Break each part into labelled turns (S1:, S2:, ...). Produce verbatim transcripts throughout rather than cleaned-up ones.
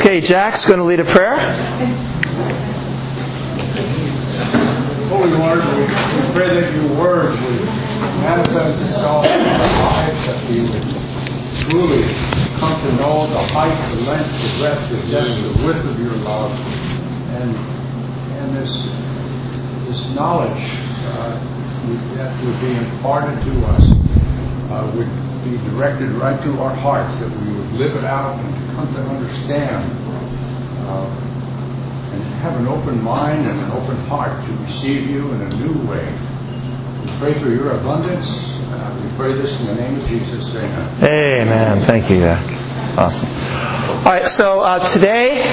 S1: Okay, Jack's going to lead a prayer.
S2: Holy Lord, we pray that your word would manifest itself in our lives, that we would truly come to know the height, the length, the breadth, the depth, the width of your love, and and this this knowledge uh, that would be imparted to us uh, would be directed right to our hearts, that we would live it out and to come to understand uh, and have an open mind and an open heart to receive you in a new way. We pray for your abundance. Uh, we pray this in the name of Jesus. Amen.
S1: Amen. Thank you, Jack. Awesome. All right, so uh, today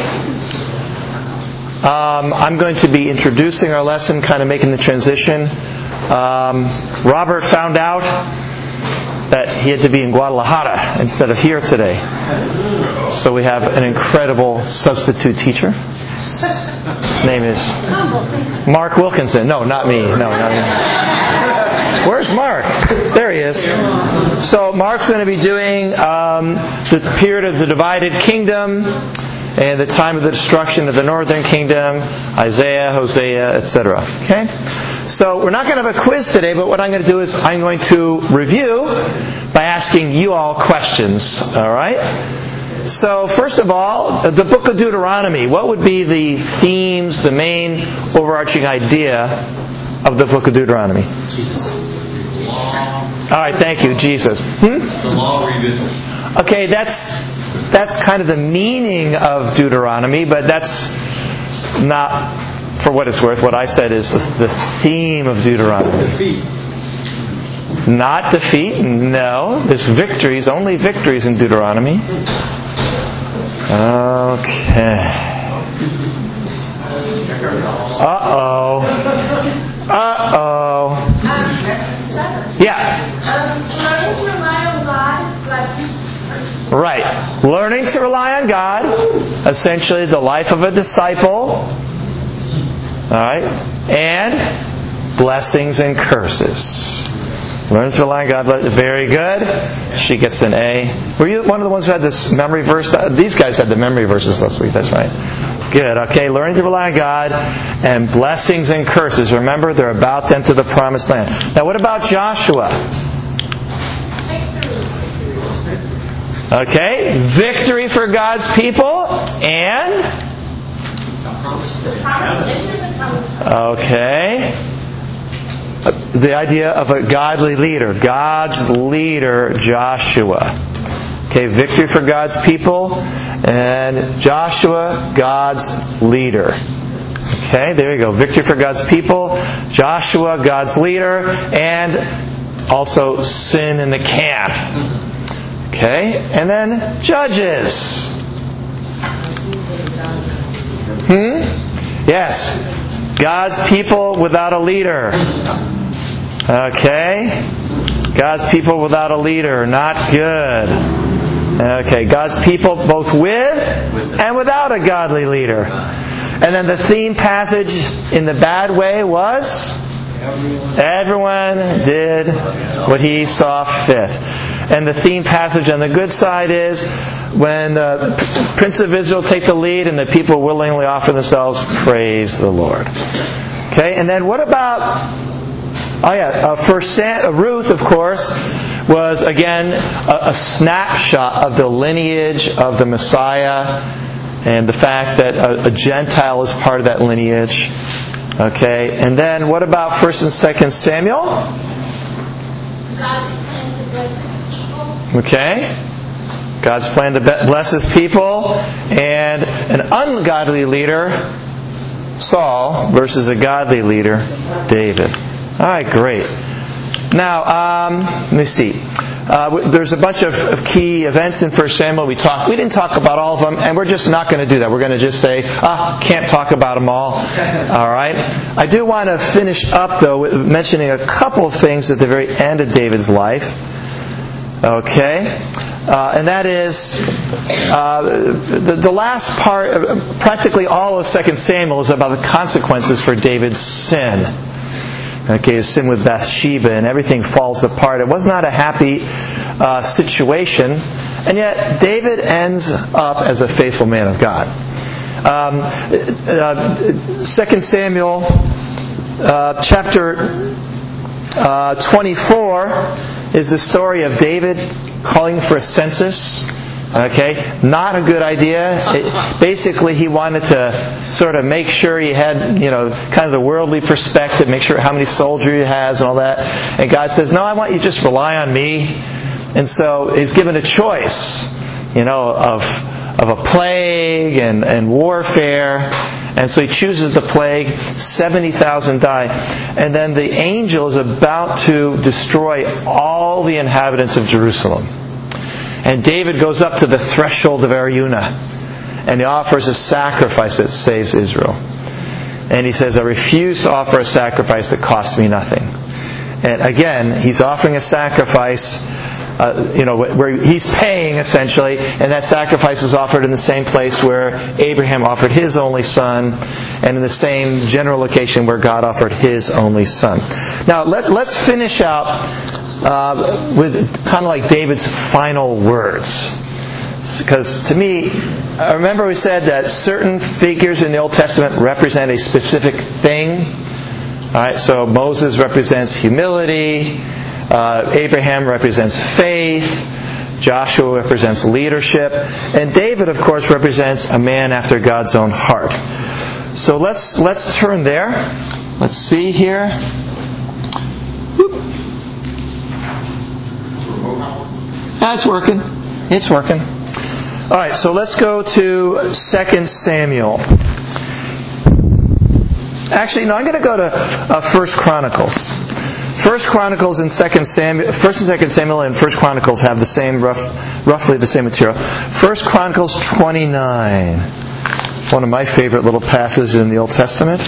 S1: um, I'm going to be introducing our lesson, kind of making the transition. Um, Robert found out that he had to be in Guadalajara instead of here today. So we have an incredible substitute teacher. His name is Mark Wilkinson. No, not me. No, not me. Where's Mark? There he is. So Mark's going to be doing um, the period of the divided kingdom and the time of the destruction of the northern kingdom, Isaiah, Hosea, et cetera. Okay? So we're not going to have a quiz today, but what I'm going to do is I'm going to review by asking you all questions. All right? So first of all, the book of Deuteronomy. What would be the themes, the main overarching idea of the book of Deuteronomy?
S3: Jesus. Law.
S1: All right, thank you, Jesus. Hmm?
S3: The law revision.
S1: Okay, that's that's kind of the meaning of Deuteronomy, but that's not, for what it's worth, what I said is the theme of Deuteronomy.
S2: Defeat.
S1: Not defeat, no. There's victories, only victories in Deuteronomy. Okay. Uh-oh. Uh-oh. Yeah.
S4: Learning to rely on God,
S1: right. Learning to rely on God, essentially the life of a disciple. Alright? And blessings and curses. Learn to rely on God. Very good. She gets an A. Were you one of the ones who had this memory verse? These guys had the memory verses last week. That's right. Good. Okay. Learning to rely on God and blessings and curses. Remember, they're about to enter the promised land. Now, what about Joshua? Okay. Victory for God's people and... Okay. The idea of a godly leader. God's leader, Joshua. Okay, victory for God's people. And Joshua, God's leader. Okay, there you go. Victory for God's people. Joshua, God's leader. And also sin in the camp. Okay, and then Judges. Hmm? Yes. God's people without a leader. Okay. God's people without a leader. Not good. Okay. God's people both with and without a godly leader. And then the theme passage in the bad way was? Everyone did what he saw fit. And the theme passage on the good side is when the Prince of Israel take the lead and the people willingly offer themselves, praise the Lord. Okay, and then what about, oh yeah, uh, First Sam, uh, Ruth, of course, was again a, a snapshot of the lineage of the Messiah and the fact that a, a Gentile is part of that lineage. Okay, and then what about First and Second Samuel?
S4: God's plan to bless His people.
S1: Okay. God's plan to bless His people. And an ungodly leader, Saul, versus a godly leader, David. All right, great. Now, um, let me see. Uh, there's a bunch of, of key events in First Samuel. We talked. We didn't talk about all of them, and we're just not going to do that. We're going to just say, ah, can't talk about them all. All right. I do want to finish up, though, with mentioning a couple of things at the very end of David's life. Okay. Uh, and that is uh, the, the last part, uh, practically all of Second Samuel is about the consequences for David's sin. Okay, his sin with Bathsheba and everything falls apart. It was not a happy uh, situation. And yet, David ends up as a faithful man of God. Um, uh, Second Samuel uh, chapter uh, twenty-four is the story of David calling for a census. Okay, not a good idea. It, basically, he wanted to sort of make sure he had, you know, kind of the worldly perspective, make sure how many soldiers he has and all that. And God says, no, I want you to just rely on me. And so he's given a choice, you know, of of a plague and, and warfare. And so he chooses the plague. seventy thousand die. And then the angel is about to destroy all the inhabitants of Jerusalem. And David goes up to the threshold of Araunah, and he offers a sacrifice that saves Israel. And he says, I refuse to offer a sacrifice that costs me nothing. And again, he's offering a sacrifice, uh, you know, where he's paying essentially, and that sacrifice is offered in the same place where Abraham offered his only son, and in the same general location where God offered His only son. Now, let, let's finish out Uh, with kind of like David's final words. Because to me, I remember we said that certain figures in the Old Testament represent a specific thing. Alright, so Moses represents humility, uh, Abraham represents faith, Joshua represents leadership, and David, of course, represents a man after God's own heart. So let's let's turn there. Let's see here. Whoop. That's working. It's working. All right, so let's go to Second Samuel. Actually, no, I'm going to go to uh, First Chronicles. First Chronicles and Second Samuel, First and Second Samuel and First Chronicles have the same, rough, roughly the same material. First Chronicles twenty-nine, one of my favorite little passages in the Old Testament.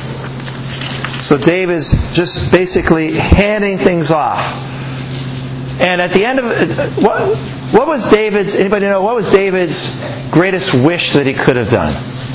S1: So David's just basically handing things off. And at the end of it, what, what was David's, anybody know, what was David's greatest wish that he could have done?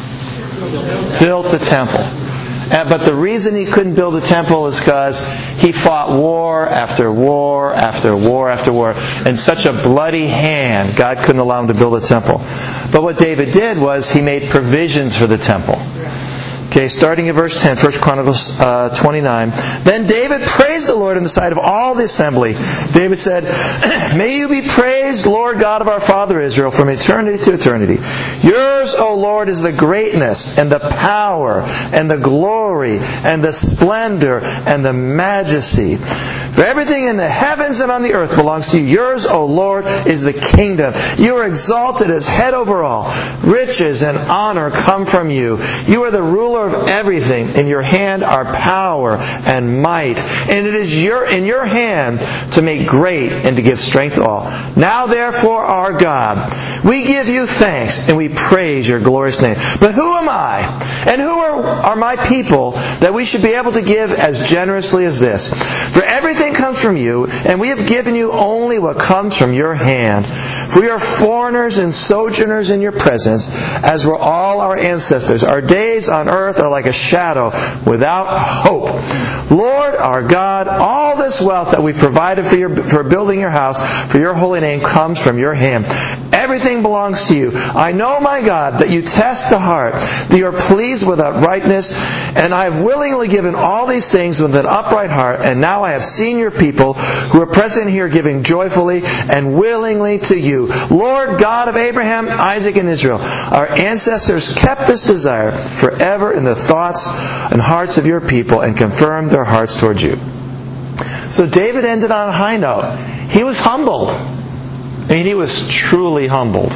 S1: Built the temple. Uh, but the reason he couldn't build the temple is because he fought war after war after war after war. And such a bloody hand, God couldn't allow him to build a temple. But what David did was he made provisions for the temple. Okay, starting in verse ten, First Chronicles uh, twenty-nine. Then David praised the Lord in the sight of all the assembly. David said, May you be praised, Lord God of our father Israel, from eternity to eternity. Yours, O Lord, is the greatness and the power and the glory and the splendor and the majesty. For everything in the heavens and on the earth belongs to you. Yours, O Lord, is the kingdom. You are exalted as head over all. Riches and honor come from you. You are the ruler of everything. In your hand are power and might, and it is your in your hand to make great and to give strength to all. Now therefore, our God, we give you thanks and we praise your glorious name. But who am I, and who are, are my people, that we should be able to give as generously as this? For everything comes from you, and we have given you only what comes from your hand. For we are foreigners and sojourners in your presence, as were all our ancestors. Our days on earth are like a shadow without hope. Lord our God, all this wealth that we provided for your for building your house, for your holy name, comes from your hand. Everything belongs to you. I know, my God, that you test the heart, that you are pleased with uprightness, and I have willingly given all these things with an upright heart, and now I have seen your people who are present here giving joyfully and willingly to you. Lord God of Abraham, Isaac, and Israel, our ancestors kept this desire forever in the thoughts and hearts of your people and confirmed their hearts towards you. So David ended on a high note. He was humbled. I mean, he was truly humbled.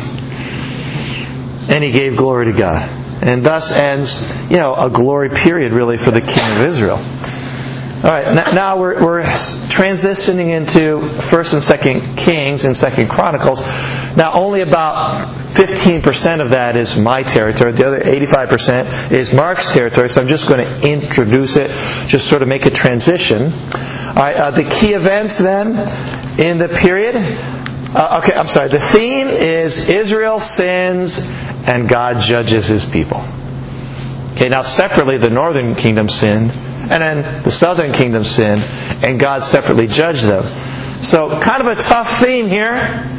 S1: And he gave glory to God. And thus ends, you know, a glory period really for the king of Israel. All right, now we're, we're transitioning into First and Second Kings and Second Chronicles. Now, only about fifteen percent of that is my territory. The other eighty-five percent is Mark's territory. So I'm just going to introduce it, just sort of make a transition. All right, uh, the key events then in the period. Uh, okay, I'm sorry. The theme is Israel sins and God judges His people. Okay, now separately, the northern kingdom sinned. And then the southern kingdom sinned, and God separately judged them. So, kind of a tough theme here.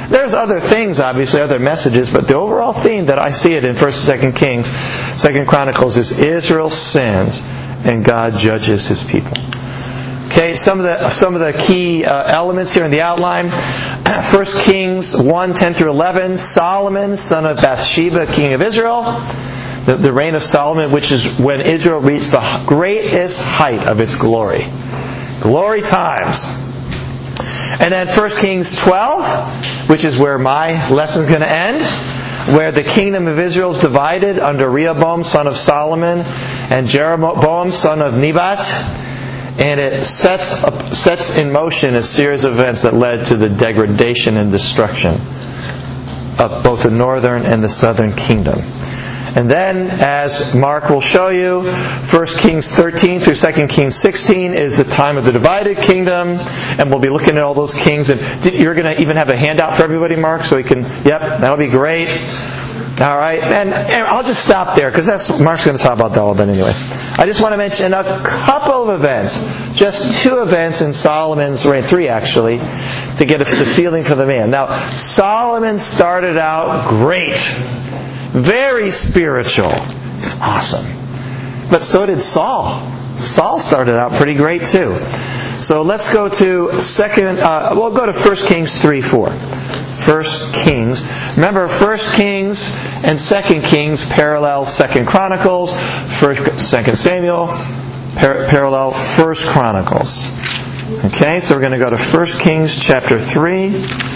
S1: There's other things, obviously, other messages, but the overall theme that I see it in First and Second Kings, Second Chronicles is Israel sins and God judges His people. Okay, some of the some of the key uh, elements here in the outline. First Kings one, ten through eleven. Solomon, son of Bathsheba, king of Israel. The, the reign of Solomon, which is when Israel reached the greatest height of its glory. Glory times. And then First Kings twelve, which is where my lesson is going to end, where the kingdom of Israel is divided under Rehoboam, son of Solomon, and Jeroboam, son of Nebat. And it sets up, sets in motion a series of events that led to the degradation and destruction of both the northern and the southern kingdom. And then, as Mark will show you, First Kings thirteen through Second Kings sixteen is the time of the divided kingdom, and we'll be looking at all those kings. And you're going to even have a handout for everybody, Mark, so we can. Yep, that'll be great. All right, and, and I'll just stop there because that's Mark's going to talk about all of that anyway. I just want to mention a couple of events, just two events in Solomon's reign, three actually, to get us the feeling for the man. Now, Solomon started out great, very spiritual. It's awesome, but so did Saul. Saul started out pretty great too. So let's go to second. Uh, we'll go to First Kings three, four. First Kings. Remember, First Kings and Second Kings parallel Second Chronicles. First, Second Samuel par- parallel First Chronicles. Okay, so we're going to go to First Kings chapter three.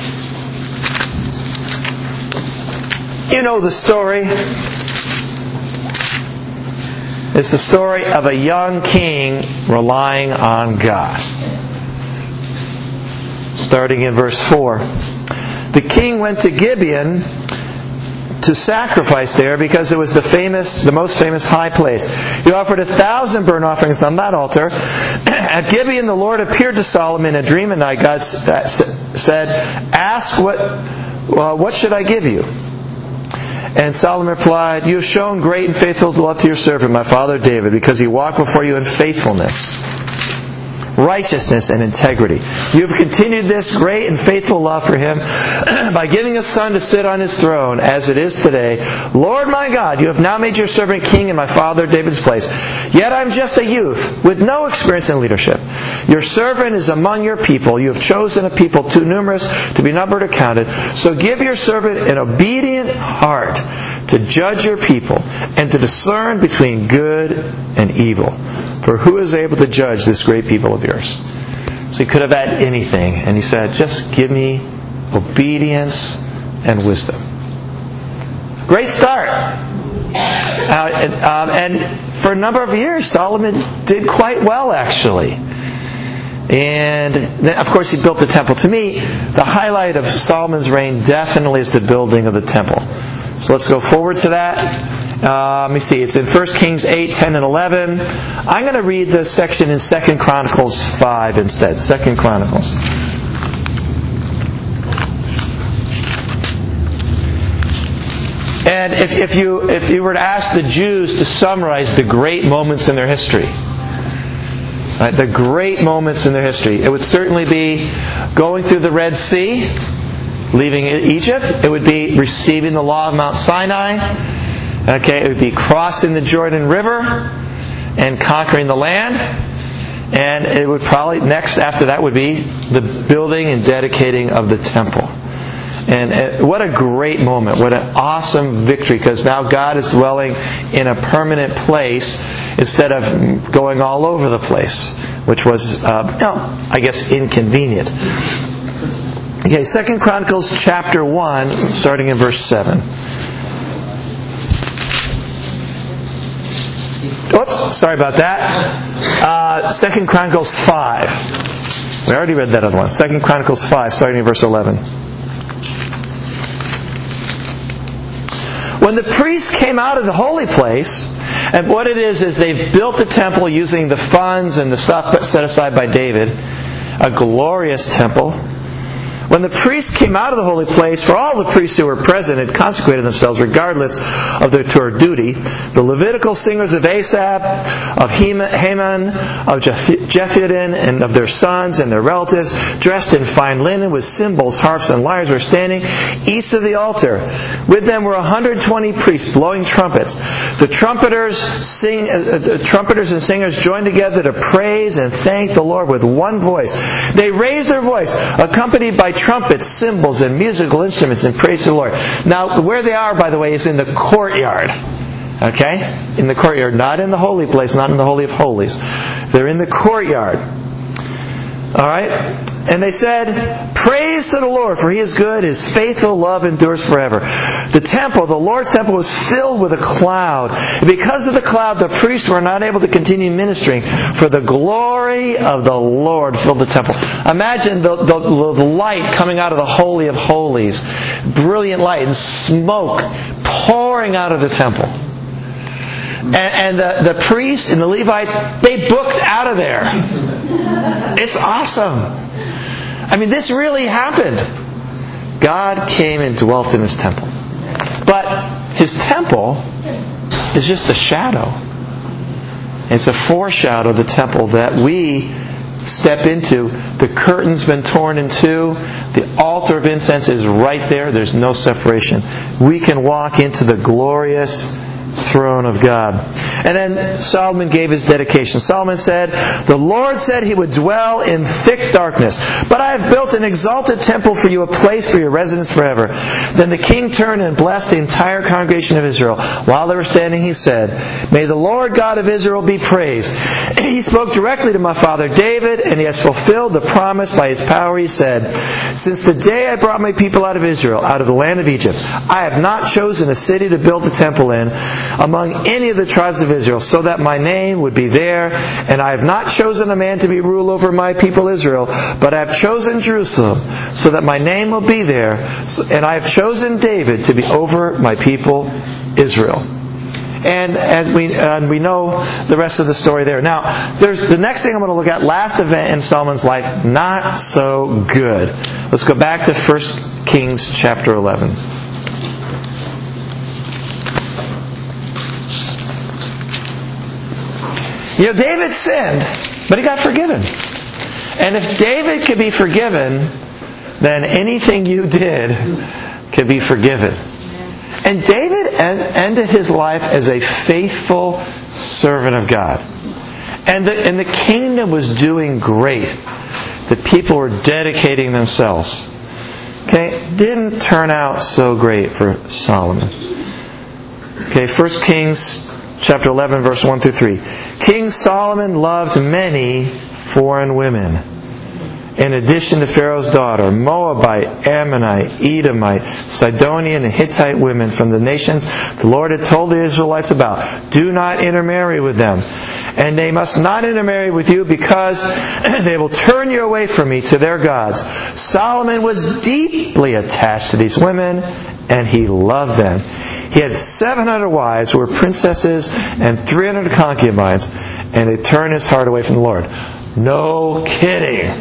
S1: You know the story. It's the story of a young king relying on God. Starting in verse four. The king went to Gibeon to sacrifice there because it was the famous, the most famous high place. He offered a thousand burnt offerings on that altar. At Gibeon, the Lord appeared to Solomon in a dream, and God said, "Ask what, well, what should I give you?" And Solomon replied, "You have shown great and faithful love to your servant, my father David, because he walked before you in faithfulness, righteousness, and integrity. You have continued this great and faithful love for him by giving a son to sit on his throne as it is today. Lord my God, you have now made your servant king in my father David's place. Yet I am just a youth with no experience in leadership. Your servant is among your people. You have chosen a people too numerous to be numbered or counted. So give your servant an obedient heart to judge your people and to discern between good and evil. For who is able to judge this great people of yours?" So he could have had anything. And he said, just give me obedience and wisdom. Great start. Uh, um, and for a number of years, Solomon did quite well, actually. And then, of course, he built the temple. To me, the highlight of Solomon's reign definitely is the building of the temple. So let's go forward to that. Uh, let me see. It's in First Kings eight, ten, and eleven. I'm going to read the section in Second Chronicles five instead. Second Chronicles. And if, if you if you were to ask the Jews to summarize the great moments in their history, right, the great moments in their history, it would certainly be going through the Red Sea, leaving Egypt. It would be receiving the law of Mount Sinai. Okay, it would be crossing the Jordan River and conquering the land. And it would probably, next after that would be the building and dedicating of the temple. And what a great moment. What an awesome victory. Because now God is dwelling in a permanent place instead of going all over the place. Which was, uh, no, I guess, inconvenient. Okay, Second Chronicles chapter one, starting in verse seven. Oops, sorry about that. Uh, Second Chronicles five. We already read that other one. Second Chronicles five, starting in verse eleven. When the priests came out of the holy place, and what it is is they've built the temple using the funds and the stuff set aside by David, a glorious temple. When the priests came out of the holy place, for all the priests who were present had consecrated themselves regardless of their tour duty, the Levitical singers of Asaph, of Heman, of Jephthah, and of their sons and their relatives, dressed in fine linen with cymbals, harps, and lyres, were standing east of the altar. With them were one hundred twenty priests blowing trumpets. The trumpeters, sing, uh, the trumpeters and singers joined together to praise and thank the Lord with one voice. They raised their voice, accompanied by trumpets, cymbals, and musical instruments, and praise the Lord. Now, where they are, by the way, is in the courtyard. Okay? In the courtyard. Not in the holy place, not in the Holy of Holies. They're in the courtyard. Alright? And they said, "Praise to the Lord, for He is good. His faithful love endures forever." The temple, the Lord's temple, was filled with a cloud. And because of the cloud, the priests were not able to continue ministering, for the glory of the Lord filled the temple. Imagine the, the, the light coming out of the Holy of Holies. Brilliant light and smoke pouring out of the temple. And, and the, the priests and the Levites, they booked out of there. It's awesome. I mean, this really happened. God came and dwelt in His temple. But His temple is just a shadow. It's a foreshadow of the temple that we step into. The curtain's been torn in two. The altar of incense is right there. There's no separation. We can walk into the glorious throne of God. And then Solomon gave his dedication. Solomon said, "The Lord said He would dwell in thick darkness, but I have built an exalted temple for you, a place for your residence forever." Then the king turned and blessed the entire congregation of Israel. While they were standing, he said, "May the Lord God of Israel be praised. He spoke directly to my father David, and He has fulfilled the promise by His power. He said, 'Since the day I brought my people out of Israel, out of the land of Egypt, I have not chosen a city to build a temple in among any of the tribes of Israel, so that my name would be there. And I have not chosen a man to be rule over my people Israel, but I have chosen Jerusalem, so that my name will be there. And I have chosen David to be over my people Israel.'" And and we and we know the rest of the story there. Now, there's the next thing I'm going to look at. Last event in Solomon's life, not so good. Let's go back to First Kings chapter eleven. You know, David sinned, but he got forgiven. And if David could be forgiven, then anything you did could be forgiven. And David ended his life as a faithful servant of God. And the, and the kingdom was doing great. The people were dedicating themselves. Okay, didn't turn out so great for Solomon. Okay, First Kings chapter eleven, verse one through three. King Solomon loved many foreign women, in addition to Pharaoh's daughter, Moabite, Ammonite, Edomite, Sidonian, and Hittite women from the nations the Lord had told the Israelites about. Do not intermarry with them. And they must not intermarry with you, because they will turn you away from me to their gods. Solomon was deeply attached to these women, and he loved them. He had seven hundred wives who were princesses and three hundred concubines, and it turned his heart away from the Lord. No kidding.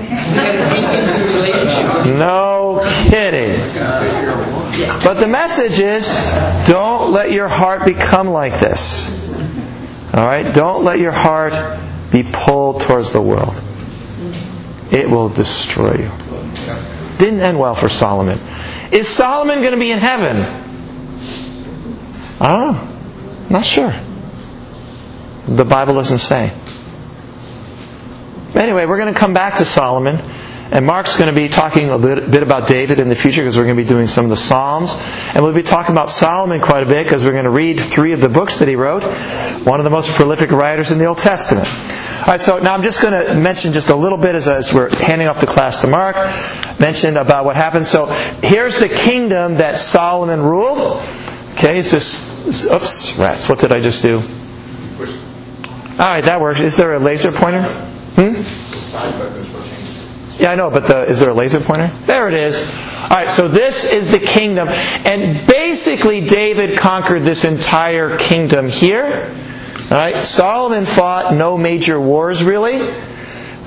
S1: No kidding. But the message is, don't let your heart become like this. Alright? Don't let your heart be pulled towards the world. It will destroy you. Didn't end well for Solomon. Is Solomon going to be in heaven? I don't know. Not sure. The Bible doesn't say. Anyway, we're going to come back to Solomon. And Mark's going to be talking a bit, bit about David in the future, because we're going to be doing some of the Psalms. And we'll be talking about Solomon quite a bit, because we're going to read three of the books that he wrote. One of the most prolific writers in the Old Testament. Alright, so now I'm just going to mention just a little bit as, as we're handing off the class to Mark. Mention about what happened. So here's the kingdom that Solomon ruled. Okay, it's just... Oops, rats. What did I just do? Alright, that works. Is there a laser pointer? Hmm? Yeah, I know, but the, is there a laser pointer? There it is. Alright, so this is the kingdom. And basically David conquered this entire kingdom here. Alright, Solomon fought no major wars really.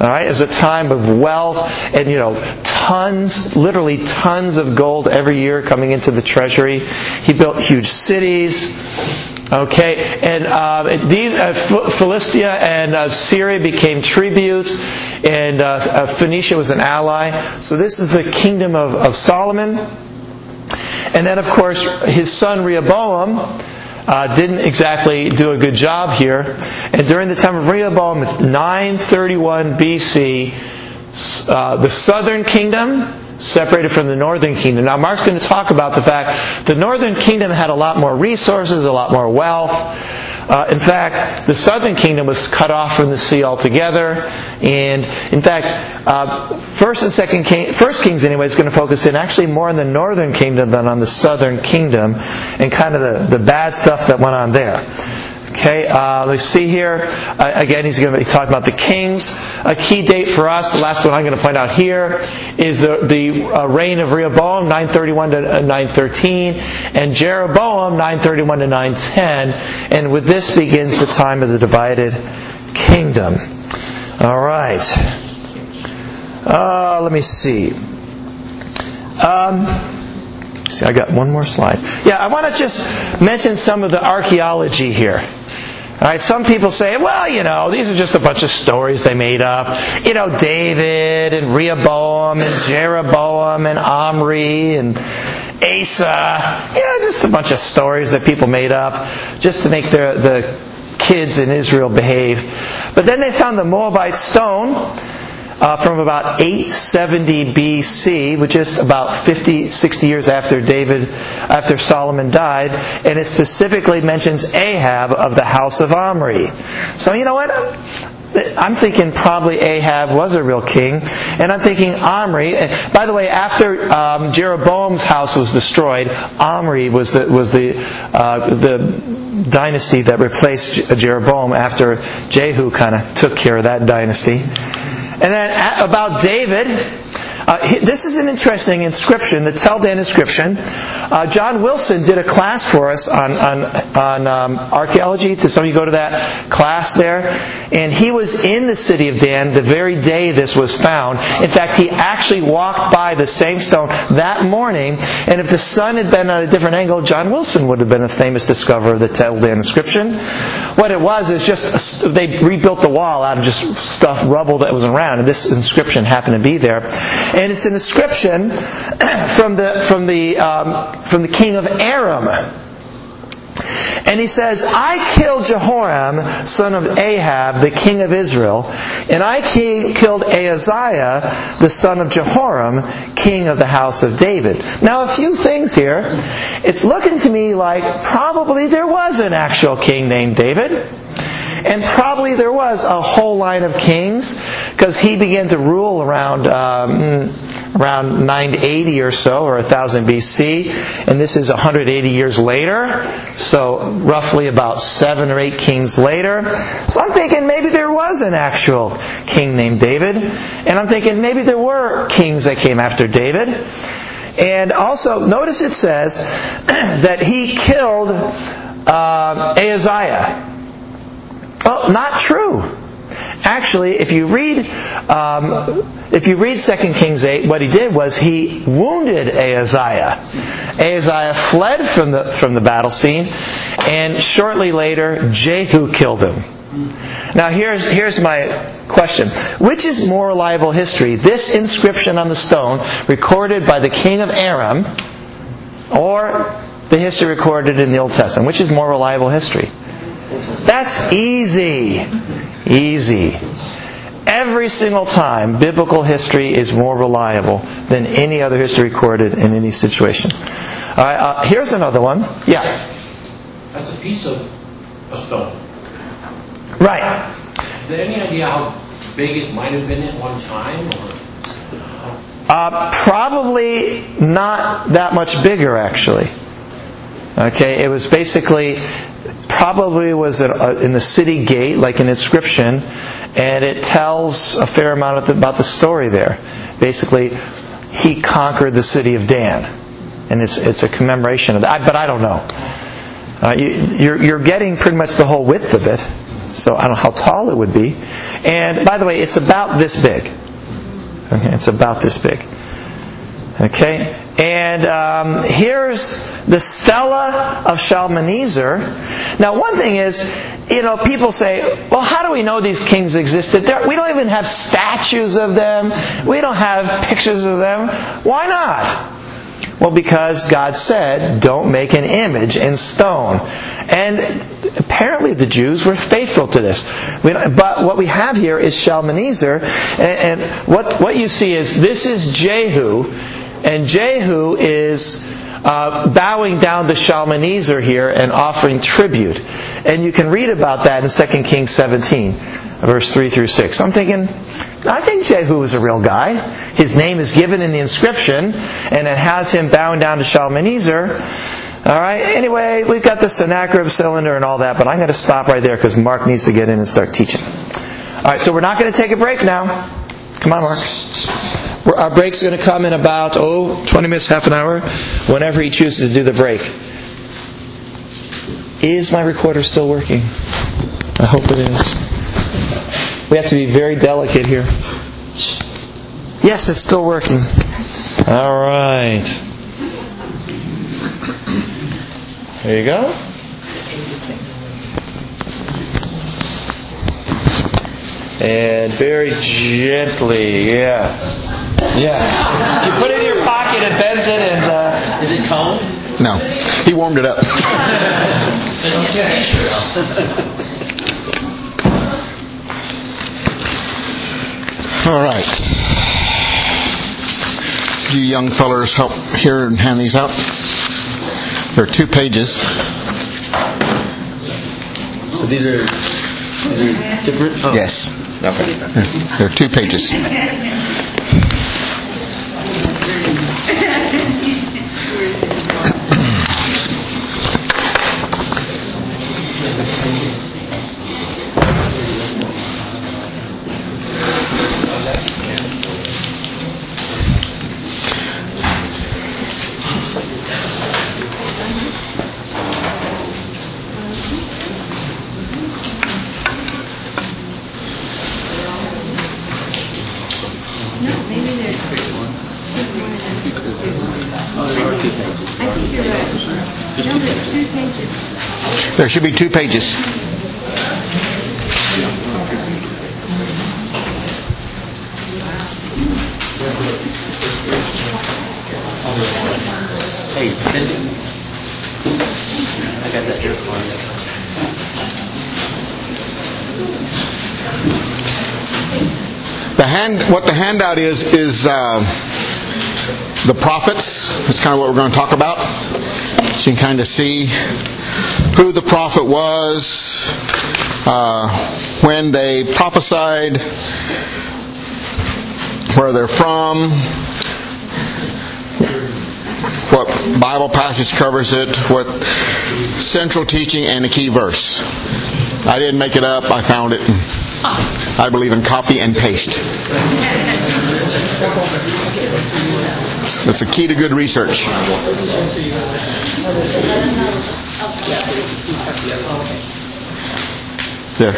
S1: All right, it was a time of wealth and, you know, tons, literally tons of gold every year coming into the treasury. He built huge cities. Okay, and uh, these uh, Philistia and uh, Syria became tributes, and uh, uh, Phoenicia was an ally. So this is the kingdom of, of Solomon. And then, of course, his son Rehoboam Uh, didn't exactly do a good job here. And during the time of Rehoboam, it's nine thirty-one B C, uh, the southern kingdom separated from the northern kingdom. Now, Mark's going to talk about the fact the northern kingdom had a lot more resources, a lot more wealth. Uh, in fact, the southern kingdom was cut off from the sea altogether. And, in fact, uh, First and Second King, First Kings, anyway, is going to focus in actually more on the northern kingdom than on the southern kingdom, and kind of the, the bad stuff that went on there. Okay, uh, let's see here. Uh, again, he's going to be talking about the kings. A key date for us, the last one I'm going to point out here, is the, the uh, reign of Rehoboam, nine thirty-one to nine thirteen, and Jeroboam, nine thirty-one to nine ten. And with this begins the time of the divided kingdom. All right. Uh, let me see. Um... See, I got one more slide. Yeah, I want to just mention some of the archaeology here. All right, some people say, well, you know, these are just a bunch of stories they made up. You know, David and Rehoboam and Jeroboam and Omri and Asa. You know, just a bunch of stories that people made up just to make their the kids in Israel behave. But then they found the Moabite stone Uh, from about eight seventy B C, which is about fifty, sixty years after David, after Solomon died, and it specifically mentions Ahab of the house of Omri. So you know what? I'm thinking probably Ahab was a real king, and I'm thinking Omri. By the way, after um, Jeroboam's house was destroyed, Omri was the was the uh, the dynasty that replaced Jeroboam after Jehu kind of took care of that dynasty. And then about David, uh, this is an interesting inscription, the Tel Dan inscription. Uh, John Wilson did a class for us on on, on um, archaeology. Did some of you go to that class there? And he was in the city of Dan the very day this was found. In fact, he actually walked by the same stone that morning. And if the sun had been at a different angle, John Wilson would have been a famous discoverer of the Tel Dan inscription. What it was is just they rebuilt the wall out of just stuff, rubble that was around, and this inscription happened to be there. And it's an inscription from the from the um, from the king of Aram. And he says, I killed Jehoram, son of Ahab, the king of Israel, and I killed Ahaziah, the son of Jehoram, king of the house of David. Now, a few things here. It's looking to me like probably there was an actual king named David. And probably there was a whole line of kings, because he began to rule around um, around nine eighty or so, or one thousand B C, and this is one hundred eighty years later, so roughly about seven or eight kings later. So I'm thinking maybe there was an actual king named David, and I'm thinking maybe there were kings that came after David. And also, notice it says that he killed uh, Ahaziah. Well, not true. Actually, if you read um, if you read Second Kings eight, what he did was he wounded Ahaziah. Ahaziah fled from the from the battle scene, and shortly later, Jehu killed him. Now, here's here's my question: which is more reliable history? This inscription on the stone, recorded by the king of Aram, or the history recorded in the Old Testament? Which is more reliable history? That's easy. Easy. Every single time, biblical history is more reliable than any other history recorded in any situation. All right, uh, here's another one. Yeah?
S3: That's a piece of a stone.
S1: Right.
S3: Is there any idea how big it might have been at one time? Or?
S1: Uh, probably not that much bigger, actually. Okay, it was basically... probably was in the city gate, like an inscription, and it tells a fair amount about the story there. Basically, he conquered the city of Dan, and it's it's a commemoration of that. But I don't know. Uh, you, you're you're getting pretty much the whole width of it. So I don't know how tall it would be. And by the way, it's about this big. Okay, it's about this big. Okay, and um, here's the Stela of Shalmaneser. Now, one thing is, you know, people say, well, how do we know these kings existed? There, we don't even have statues of them. We don't have pictures of them. Why not? Well, because God said, don't make an image in stone. And apparently the Jews were faithful to this. But what we have here is Shalmaneser. And what, what you see is, this is Jehu. And Jehu is uh, bowing down to Shalmaneser here and offering tribute. And you can read about that in Second Kings seventeen, verse three through six. I'm thinking, I think Jehu is a real guy. His name is given in the inscription, and it has him bowing down to Shalmaneser. All right. Anyway, we've got the Sennacherib cylinder and all that, but I'm going to stop right there because Mark needs to get in and start teaching. All right. So we're not going to take a break now. Come on, Mark. Our break's going to come in about, oh, twenty minutes, half an hour, whenever he chooses to do the break. Is my recorder still working? I hope it is. We have to be very delicate here. Yes, it's still working. All right. There you go. And very gently, yeah. Yeah. You put it in your pocket, it bends it, and... Uh,
S3: Is it cold?
S5: No. He warmed it up. All right. You young fellers help here and hand these out. There are two pages.
S3: So these are these are different? Oh.
S5: Yes.
S3: Okay.
S5: There are two pages. There should be two pages.
S3: Hey, Cindy. I got that here for you.
S5: The hand, what the handout is, is uh, the prophets. That's kind of what we're going to talk about. So you can kind of see who the prophet was, uh, when they prophesied, where they're from, what Bible passage covers it, what central teaching, and a key verse. I didn't make it up. I found it. I believe in copy and paste. That's the key to good research. There.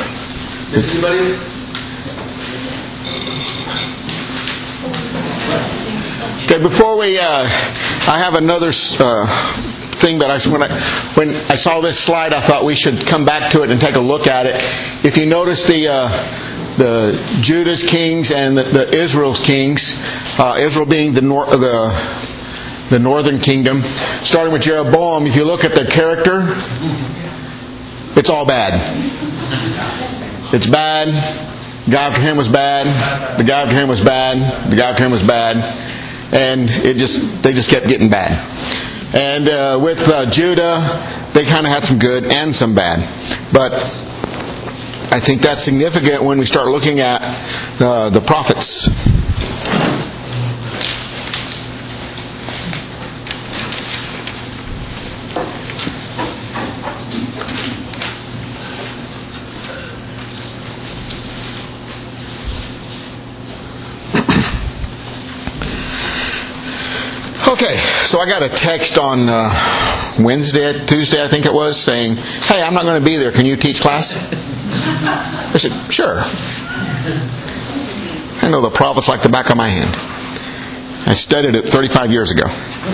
S5: Okay, before we, uh, I have another uh, thing, but I, when, I, when I saw this slide, I thought we should come back to it and take a look at it. If you notice the uh, the Judah's kings and the, the Israel's kings, uh, Israel being the, nor- the the northern kingdom, starting with Jeroboam, if you look at their character, it's all bad. It's bad. The guy after him was bad. The guy after him was bad. The guy after him was bad. And it just they just kept getting bad. And uh, with uh, Judah, they kind of had some good and some bad. But I think that's significant when we start looking at uh, the prophets. Okay, so I got a text on uh, Wednesday, Tuesday, I think it was, saying, "Hey, I'm not going to be there. Can you teach class?" I said, sure. I know the prophets like the back of my hand. I studied it thirty-five years ago.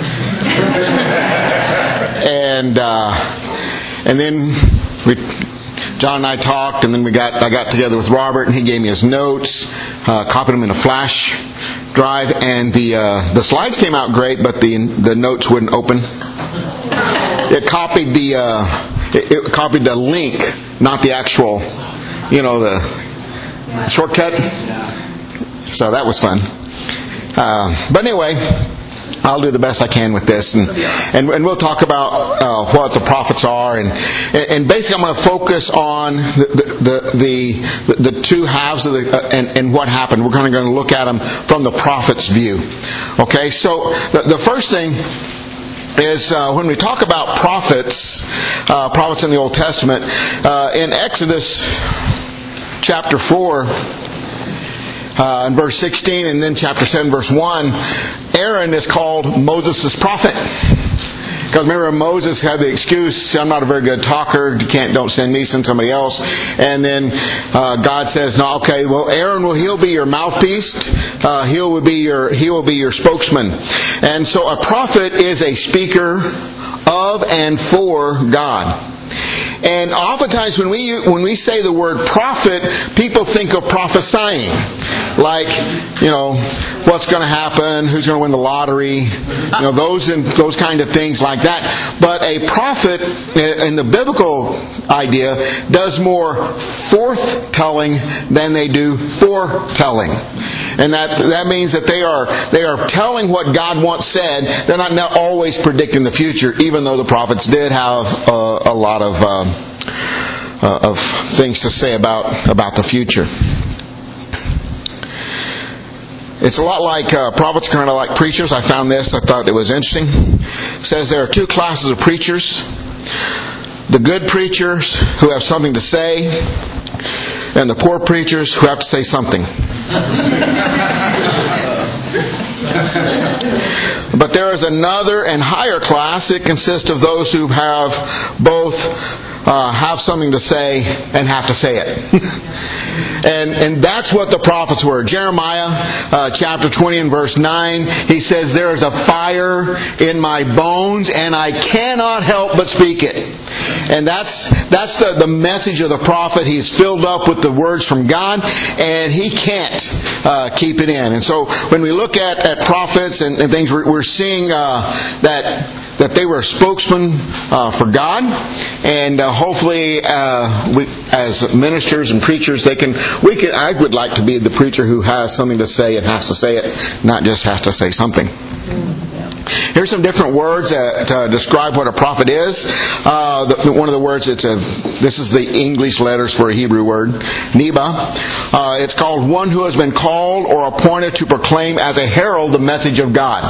S5: And uh, and then we, John and I talked, and then we got I got together with Robert, and he gave me his notes, uh, copied them in a flash drive, and the uh, the slides came out great, but the the notes wouldn't open. It copied the uh, it, it copied the link, not the actual, you know, the shortcut. So that was fun. Uh, but anyway, I'll do the best I can with this, and and, and we'll talk about uh, what the prophets are, and and basically I'm going to focus on the the the, the, the two halves of the uh, and and what happened. We're going to look at them from the prophet's view. Okay, so the, the first thing is uh, when we talk about prophets, uh, prophets in the Old Testament, uh, in Exodus chapter four. Uh, in verse sixteen, and then chapter seven, verse one, Aaron is called Moses' prophet. Because remember, Moses had the excuse, I'm not a very good talker, you can't, don't send me, send somebody else. And then uh, God says, no, okay, well, Aaron will, he'll be your mouthpiece, uh, he will be your, he will be your spokesman. And so a prophet is a speaker of and for God. And oftentimes when we when we say the word prophet, people think of prophesying. Like, you know, what's going to happen, who's going to win the lottery, you know, those and those kind of things like that. But a prophet, in the biblical idea, does more forth-telling than they do foretelling. And that that means that they are they are telling what God once said. They're not always predicting the future, even though the prophets did have uh, a lot of um, uh, of things to say about about the future. It's a lot like uh, prophets, kind of like preachers. I found this. I thought it was interesting. It says there are two classes of preachers: the good preachers who have something to say, and the poor preachers who have to say something. But there is another and higher class. It consists of those who have both uh, have something to say and have to say it. and and that's what the prophets were. Jeremiah uh, chapter twenty and verse nine, he says, there is a fire in my bones and I cannot help but speak it. And that's that's the, the message of the prophet. He's filled up with the words from God, and he can't uh, keep it in. And so when we look at, at prophets and, and things, we're, we're seeing uh, that that they were spokesmen uh, for God, and uh, hopefully, uh, we, as ministers and preachers, they can. We can. I would like to be the preacher who has something to say and has to say it, not just has to say something. Here's some different words uh, to describe what a prophet is. Uh, the, one of the words, it's a. This is the English letters for a Hebrew word, neba. Uh, it's called one who has been called or appointed to proclaim as a herald the message of God.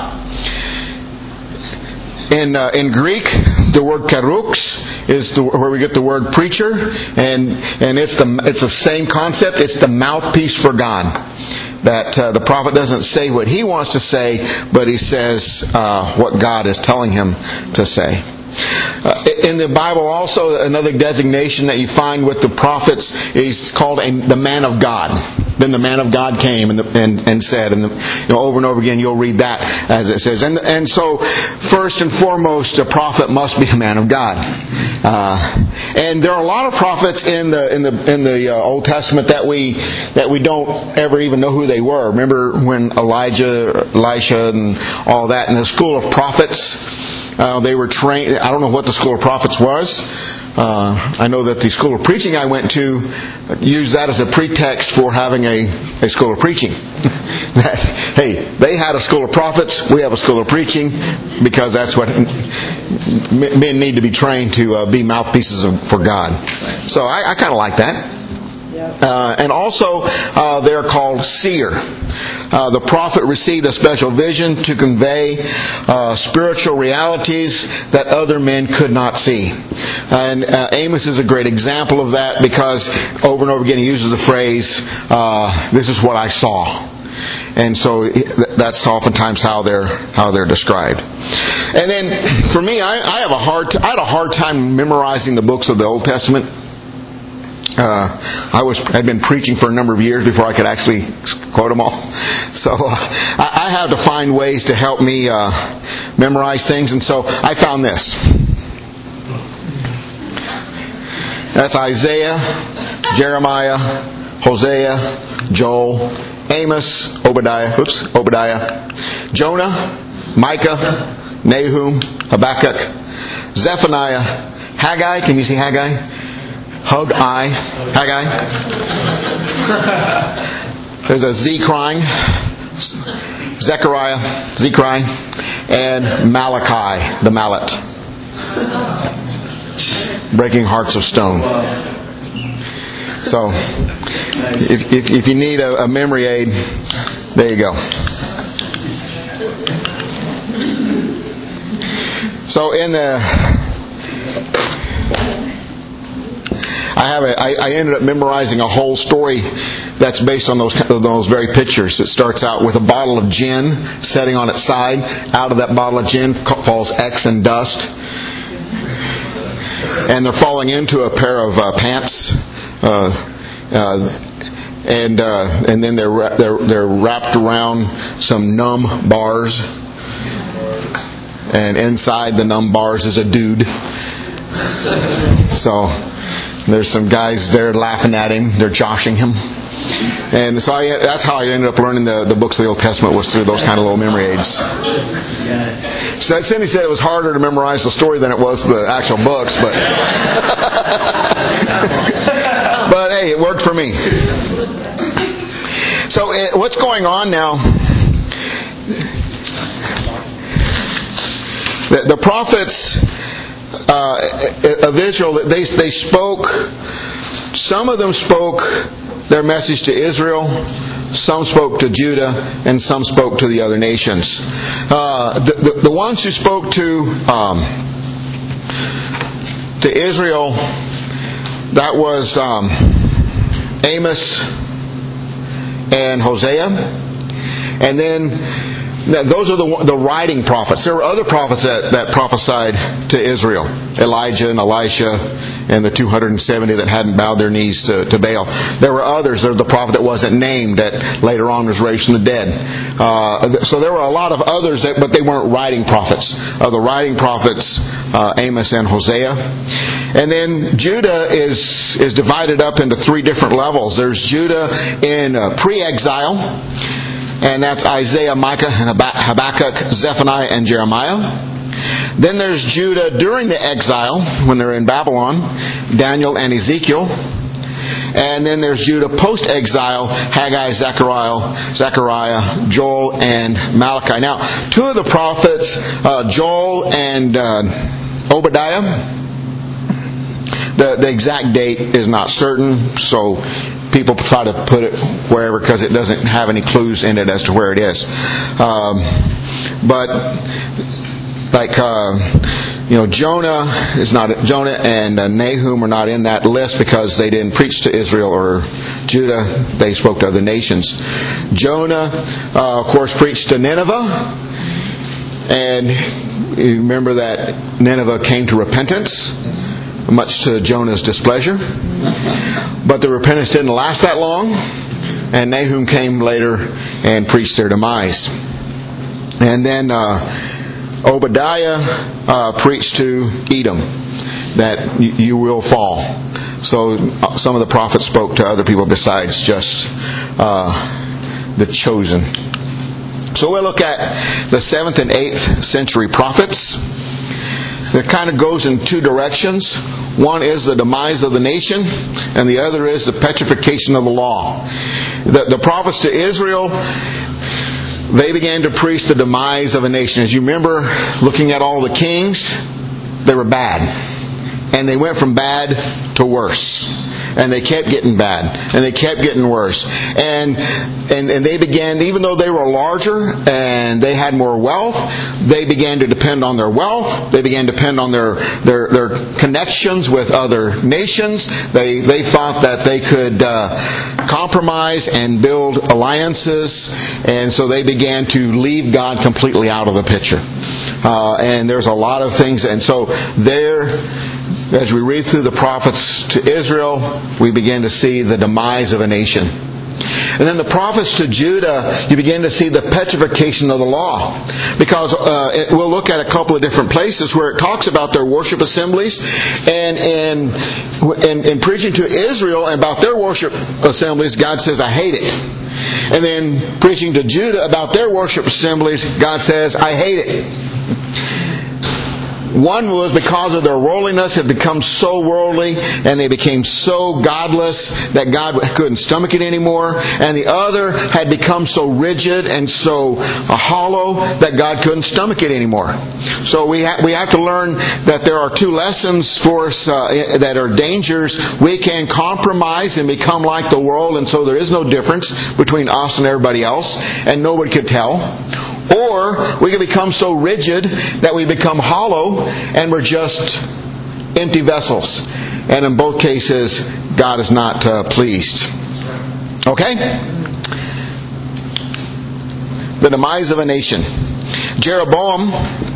S5: In uh, in Greek, the word kerux is the, where we get the word preacher, and and it's the it's the same concept. It's the mouthpiece for God. That uh, the prophet doesn't say what he wants to say, but he says uh, what God is telling him to say. Uh, in the Bible also, another designation that you find with the prophets is called a, the man of God. Then the man of God came and, the, and, and said, and the, you know, over and over again you'll read that as it says. And, and so, first and foremost, a prophet must be a man of God. Uh, and there are a lot of prophets in the in the in the uh, Old Testament that we that we don't ever even know who they were. Remember when Elijah, Elisha, and all that in the school of prophets. Uh, they were trained. I don't know what the school of prophets was. Uh, I know that the school of preaching I went to used that as a pretext for having a, a school of preaching. that, hey, they had a school of prophets. We have a school of preaching because that's what men need to be trained to uh, be mouthpieces of, for God. So I, I kind of like that. Uh, and also, uh, they're called seer. Uh, the prophet received a special vision to convey uh, spiritual realities that other men could not see. And uh, Amos is a great example of that because over and over again he uses the phrase, uh, "This is what I saw." And so that's oftentimes how they're how they're described. And then for me, I, I have a hard t- I had a hard time memorizing the books of the Old Testament. Uh, I was had been preaching for a number of years before I could actually quote them all. So uh, I, I have to find ways to help me uh, memorize things, and so I found this. That's Isaiah, Jeremiah, Hosea, Joel, Amos, Obadiah, oops, Obadiah, Jonah, Micah, Nahum, Habakkuk, Zephaniah, Haggai. Can you see Haggai? Haggai, Haggai. There's a Z crying, Zechariah, Z crying, and Malachi, the mallet, breaking hearts of stone. So, if if, if you need a, a memory aid, there you go. So in the I have a, I, I ended up memorizing a whole story that's based on those those very pictures. It starts out with a bottle of gin setting on its side. Out of that bottle of gin falls X and dust, and they're falling into a pair of uh, pants, uh, uh, and uh, and then they're they're they're wrapped around some numb bars, and inside the numb bars is a dude. So. There's some guys there laughing at him. They're joshing him. And so I, that's how I ended up learning the, the books of the Old Testament, was through those kind of little memory aids. So Cindy said it was harder to memorize the story than it was the actual books, but but hey, it worked for me. So uh, what's going on now? The, the prophets Uh, of Israel, they they spoke. Some of them spoke their message to Israel. Some spoke to Judah, and some spoke to the other nations. Uh, the, the the ones who spoke to um, to Israel, that was um, Amos and Hosea, and then. Those are the the writing prophets. There were other prophets that, that prophesied to Israel. Elijah and Elisha and the two hundred seventy that hadn't bowed their knees to, to Baal. There were others. There was the prophet that wasn't named that later on was raised from the dead. Uh, so there were a lot of others, that, but they weren't writing prophets. Uh, the writing prophets, uh, Amos and Hosea. And then Judah is, is divided up into three different levels. There's Judah in uh, pre-exile. And that's Isaiah, Micah, and Habakkuk, Zephaniah, and Jeremiah. Then there's Judah during the exile, when they're in Babylon, Daniel and Ezekiel. And then there's Judah post-exile, Haggai, Zechariah, Zechariah, Joel, and Malachi. Now, two of the prophets, uh, Joel and uh, Obadiah, the, the exact date is not certain, so people try to put it wherever because it doesn't have any clues in it as to where it is. Um, but like uh, you know, Jonah is not Jonah and uh, Nahum are not in that list because they didn't preach to Israel or Judah. They spoke to other nations. Jonah, uh, of course, preached to Nineveh, and you remember that Nineveh came to repentance, much to Jonah's displeasure. But the repentance didn't last that long, and Nahum came later and preached their demise. And then uh, Obadiah uh, preached to Edom that you will fall. So uh, some of the prophets spoke to other people besides just uh, the chosen. So we'll look at the seventh and eighth century prophets. It kind of goes in two directions. One is the demise of the nation, and the other is the petrification of the law. The, the prophets to Israel, they began to preach the demise of a nation. As you remember, looking at all the kings, they were bad. And they went from bad to worse. And they kept getting bad. And they kept getting worse. And and, and they began, even though they were larger and they had more wealth, they began to depend on their wealth. They began to depend on their their, their connections with other nations. They they thought that they could uh, compromise and build alliances. And so they began to leave God completely out of the picture. Uh, and there's a lot of things. And so they're as we read through the prophets to Israel, we begin to see the demise of a nation. And then the prophets to Judah, you begin to see the petrification of the law. Because uh, it, we'll look at a couple of different places where it talks about their worship assemblies. And in, in, in preaching to Israel about their worship assemblies, God says, I hate it. And then preaching to Judah about their worship assemblies, God says, I hate it. One was because of their worldliness had become so worldly and they became so godless that God couldn't stomach it anymore. And the other had become so rigid and so uh, hollow that God couldn't stomach it anymore. So we, ha- we have to learn that there are two lessons for us uh, that are dangers. We can compromise and become like the world, and so there is no difference between us and everybody else, and nobody could tell. Or we can become so rigid that we become hollow and we're just empty vessels. And in both cases, God is not uh, pleased. Okay? The demise of a nation. Jeroboam,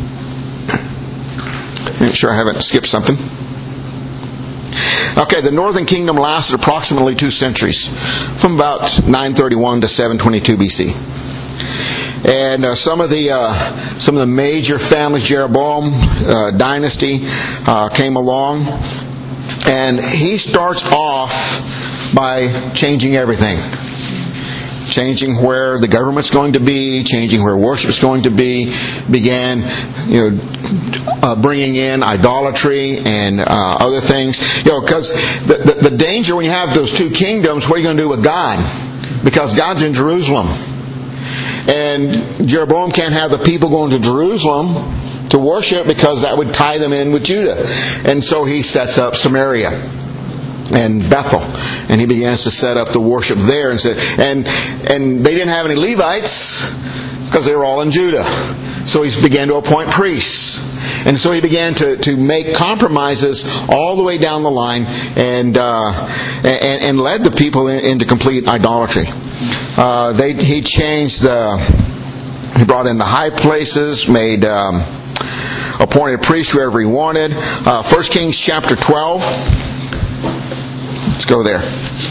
S5: make sure I haven't skipped something. Okay, the northern kingdom lasted approximately two centuries, from about nine thirty-one to seven twenty-two B C. And uh, some of the uh, some of the major families, Jeroboam uh, dynasty, uh, came along, and he starts off by changing everything, changing where the government's going to be, changing where worship's going to be. Began, you know, uh, bringing in idolatry and uh, other things. You know, because the, the the danger when you have those two kingdoms, what are you going to do with God? Because God's in Jerusalem. And Jeroboam can't have the people going to Jerusalem to worship because that would tie them in with Judah. And so he sets up Samaria and Bethel, and he begins to set up the worship there. And and and they didn't have any Levites because they were all in Judah. So he began to appoint priests. And so he began to, to make compromises all the way down the line, and uh, and, and led the people in, into complete idolatry. Uh, they he changed the he brought in the high places, made um, appointed priests wherever he wanted. Uh, First Kings chapter twelve. Let's go there.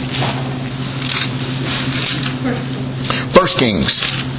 S5: First Kings.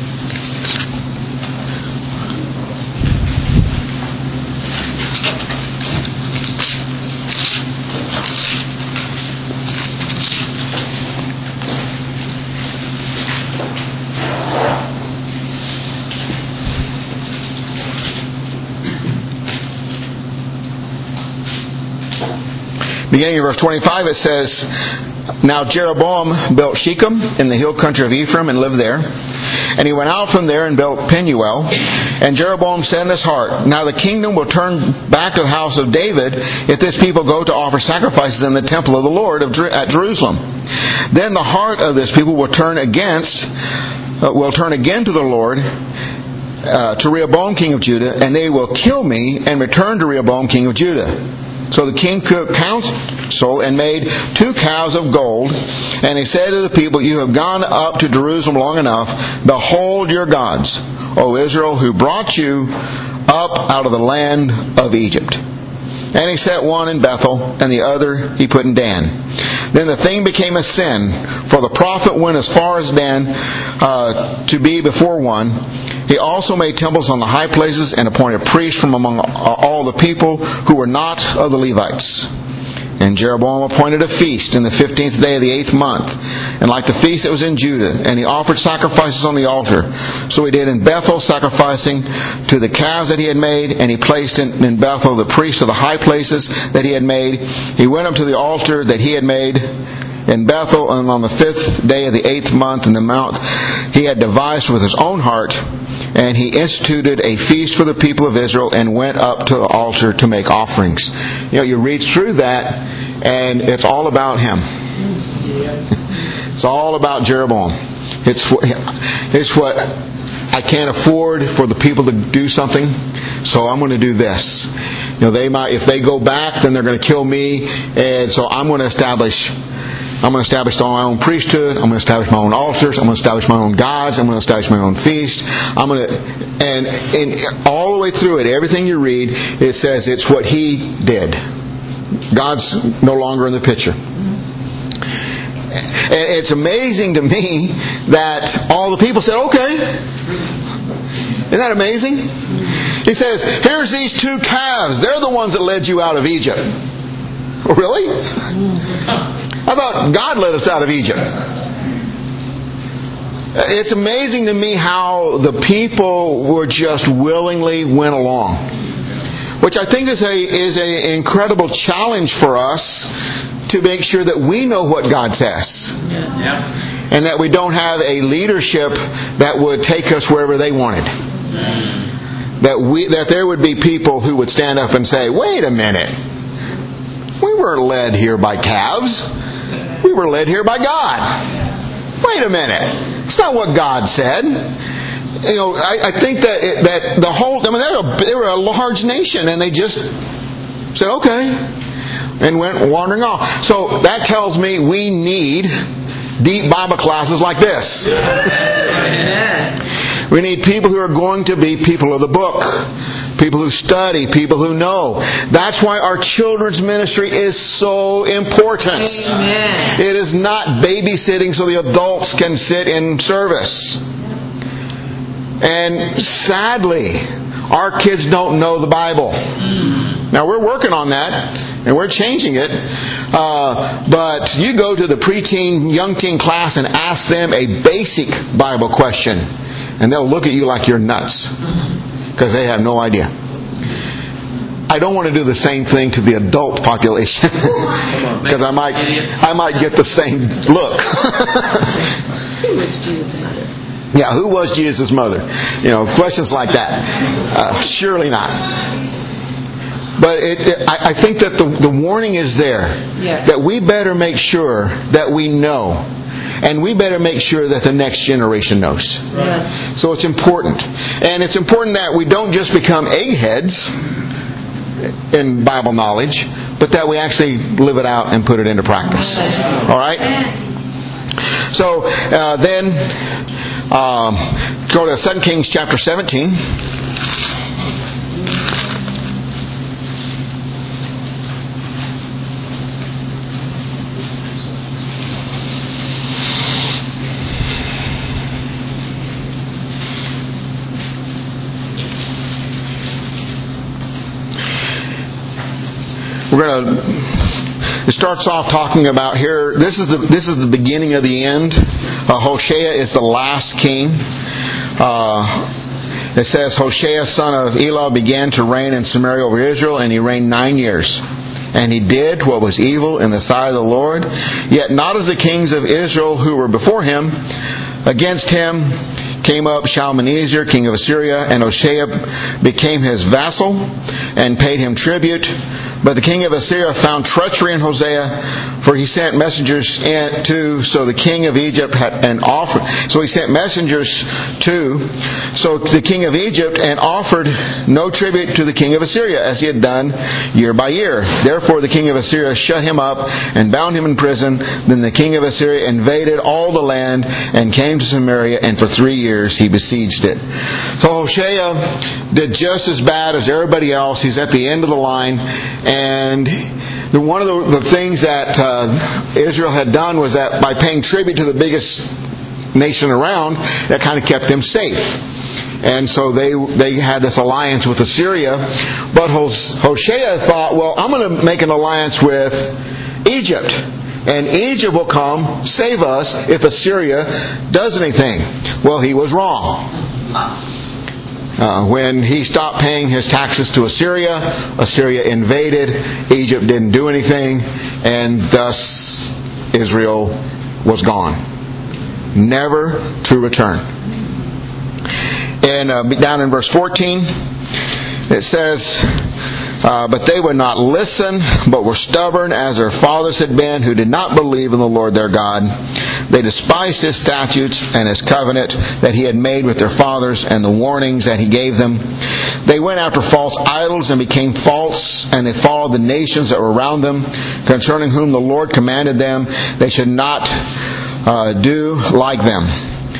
S5: Beginning of verse twenty-five, it says, Now Jeroboam built Shechem in the hill country of Ephraim and lived there. And he went out from there and built Penuel. And Jeroboam said in his heart, Now the kingdom will turn back to the house of David if this people go to offer sacrifices in the temple of the Lord of, at Jerusalem. Then the heart of this people will turn against, uh, will turn again to the Lord, uh, to Rehoboam king of Judah, and they will kill me and return to Rehoboam king of Judah. So the king took counsel and made two cows of gold. And he said to the people, You have gone up to Jerusalem long enough. Behold your gods, O Israel, who brought you up out of the land of Egypt. And he set one in Bethel, and the other he put in Dan. Then the thing became a sin, for the prophet went as far as Dan uh, to be before one. He also made temples on the high places and appointed priests from among all the people who were not of the Levites. And Jeroboam appointed a feast in the fifteenth day of the eighth month, and like the feast that was in Judah, and he offered sacrifices on the altar. So he did in Bethel, sacrificing to the calves that he had made, and he placed in, in Bethel the priests of the high places that he had made. He went up to the altar that he had made in Bethel, and on the fifth day of the eighth month in the mount he had devised with his own heart. And he instituted a feast for the people of Israel and went up to the altar to make offerings. You know, you read through that and it's all about him. It's all about Jeroboam. It's it's what I can't afford for the people to do something, so I'm going to do this. You know, they might, if they go back, then they're going to kill me, and so I'm going to establish. I'm going to establish my own priesthood. I'm going to establish my own altars. I'm going to establish my own gods. I'm going to establish my own feast. I'm going to, and, and all the way through it, everything you read, it says it's what he did. God's no longer in the picture. It's amazing to me that all the people said, okay. Isn't that amazing? He says, here's these two calves. They're the ones that led you out of Egypt. Really? I thought God led us out of Egypt. It's amazing to me how the people were just willingly went along. Which I think is a is an incredible challenge for us to make sure that we know what God says. Yeah. And that we don't have a leadership that would take us wherever they wanted. That we that there would be people who would stand up and say, wait a minute. We weren't led here by calves. We were led here by God. Wait a minute. It's not what God said. You know, I, I think that it, that the whole, I mean, they were, a, they were a large nation, and they just said, okay, and went wandering off. So that tells me we need deep Bible classes like this. We need people who are going to be people of the book. People who study, people who know. That's why our children's ministry is so important. Amen. It is not babysitting so the adults can sit in service. And sadly, our kids don't know the Bible. Now we're working on that, and we're changing it. Uh, but you go to the preteen, young teen class and ask them a basic Bible question, and they'll look at you like you're nuts. Because they have no idea. I don't want to do the same thing to the adult population. Because I might I might get the same look.
S6: Who was Jesus' mother?
S5: Yeah, who was Jesus' mother? You know, questions like that. Uh, surely not. But it, it, I, I think that the, the warning is there. Yeah. That we better make sure that we know. And we better make sure that the next generation knows. Right. So it's important. And it's important that we don't just become eggheads in Bible knowledge, but that we actually live it out and put it into practice. All right? So uh, then, um, go to Second Kings chapter seventeen. We're going to. It starts off talking about here. This is the this is the beginning of the end. Uh, Hoshea is the last king. Uh, it says Hoshea, son of Elah, began to reign in Samaria over Israel, and he reigned nine years. And he did what was evil in the sight of the Lord, yet not as the kings of Israel who were before him. Against him came up Shalmaneser, king of Assyria, and Hoshea became his vassal and paid him tribute. But the king of Assyria found treachery in Hosea, for he sent messengers in to, so the king of Egypt had an offer. So he sent messengers to, so the king of Egypt and offered no tribute to the king of Assyria, as he had done year by year. Therefore the king of Assyria shut him up and bound him in prison. Then the king of Assyria invaded all the land and came to Samaria, and for three years he besieged it. So Hosea did just as bad as everybody else. He's at the end of the line. And the, one of the, the things that uh, Israel had done was that by paying tribute to the biggest nation around, that kind of kept them safe. And so they they had this alliance with Assyria. But Hoshea thought, well, I'm going to make an alliance with Egypt. And Egypt will come save us if Assyria does anything. Well, he was wrong. Uh, when he stopped paying his taxes to Assyria, Assyria invaded, Egypt didn't do anything, and thus Israel was gone. Never to return. And uh, down in verse fourteen, it says, Uh, but they would not listen, but were stubborn as their fathers had been, who did not believe in the Lord their God. They despised His statutes and His covenant that He had made with their fathers, and the warnings that He gave them. They went after false idols and became false, and they followed the nations that were around them, concerning whom the Lord commanded them they should not uh, do like them.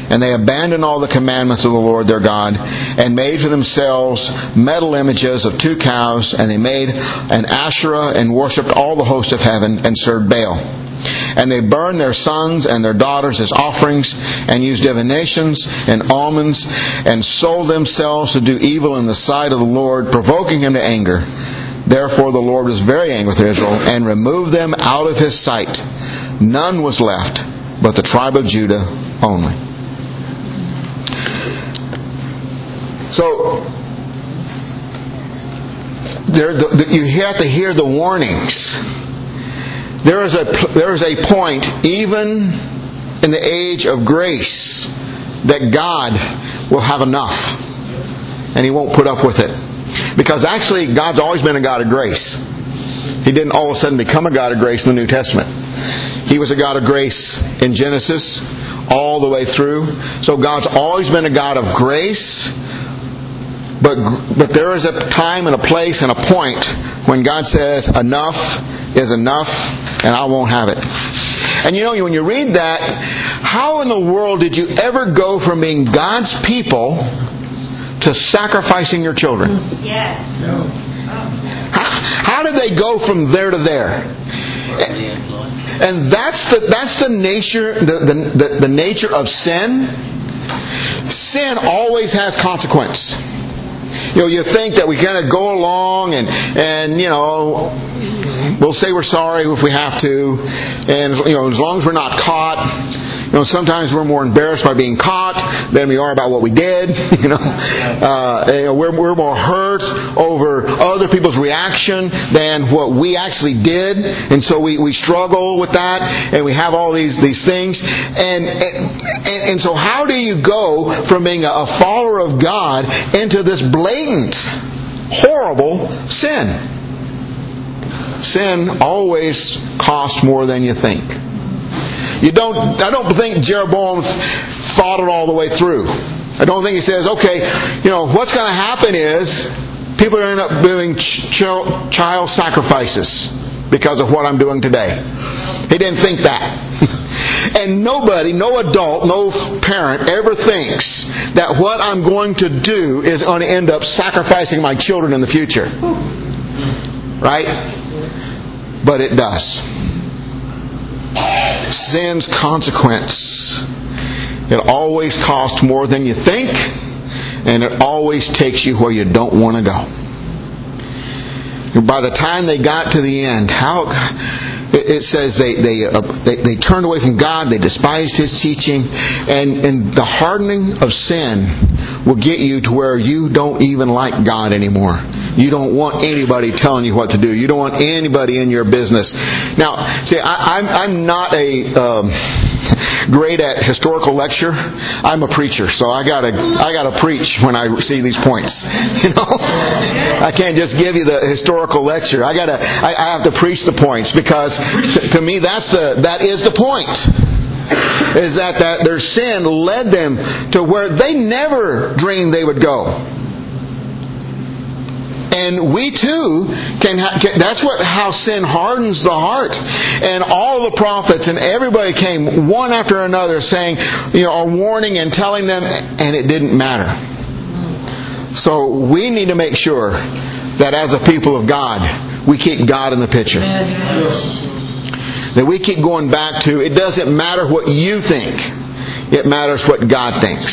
S5: And they abandoned all the commandments of the Lord their God, and made for themselves metal images of two cows, and they made an Asherah, and worshipped all the host of heaven, and served Baal. And they burned their sons and their daughters as offerings, and used divinations and omens, and sold themselves to do evil in the sight of the Lord, provoking Him to anger. Therefore the Lord was very angry with Israel, and removed them out of His sight. None was left, but the tribe of Judah only. So, there, the, you have to hear the warnings. There is a there is a point, even in the age of grace, that God will have enough, and He won't put up with it. Because actually, God's always been a God of grace. He didn't all of a sudden become a God of grace in the New Testament. He was a God of grace in Genesis all the way through. So God's always been a God of grace. But but there is a time and a place and a point when God says, enough is enough, and I won't have it. And you know, when you read that, how in the world did you ever go from being God's people to sacrificing your children?
S4: Yes.
S5: How, how did they go from there to there? And that's the that's the nature the, the, the, the nature of sin. Sin always has consequence. You know, you think that we kind of go along and and you know, we'll say we're sorry if we have to, and you know, as long as we're not caught. You know, sometimes we're more embarrassed by being caught than we are about what we did. You know, uh, you know we're we're more hurt over other people's reaction than what we actually did, and so we, we struggle with that, and we have all these these things, and and, and so how do you go from being a, a follower of God into this blatant, horrible sin? Sin always costs more than you think. You don't. I don't think Jeroboam thought it all the way through. I don't think he says, "Okay, you know what's going to happen is people are going to end up doing ch- child sacrifices because of what I'm doing today." He didn't think that. And nobody, no adult, no parent ever thinks that what I'm going to do is going to end up sacrificing my children in the future, right? But it does. Sin's consequence. It always costs more than you think, and it always takes you where you don't want to go. By the time they got to the end, how it says they they, uh, they they turned away from God, they despised His teaching, and and the hardening of sin will get you to where you don't even like God anymore. You don't want anybody telling you what to do. You don't want anybody in your business. Now, see, I, I'm I'm not a um, great at historical lecture. I'm a preacher, so I gotta I gotta preach when I see these points. You know, I can't just give you the historical lecture. I gotta I, I have to preach the points, because t- to me that's the that is the point. Is that that their sin led them to where they never dreamed they would go. And we too can, ha- can. That's what how sin hardens the heart. And all the prophets and everybody came one after another, saying, you know, are warning and telling them, and it didn't matter. So we need to make sure that as a people of God, we keep God in the picture. That we keep going back to, it doesn't matter what you think, it matters what God thinks.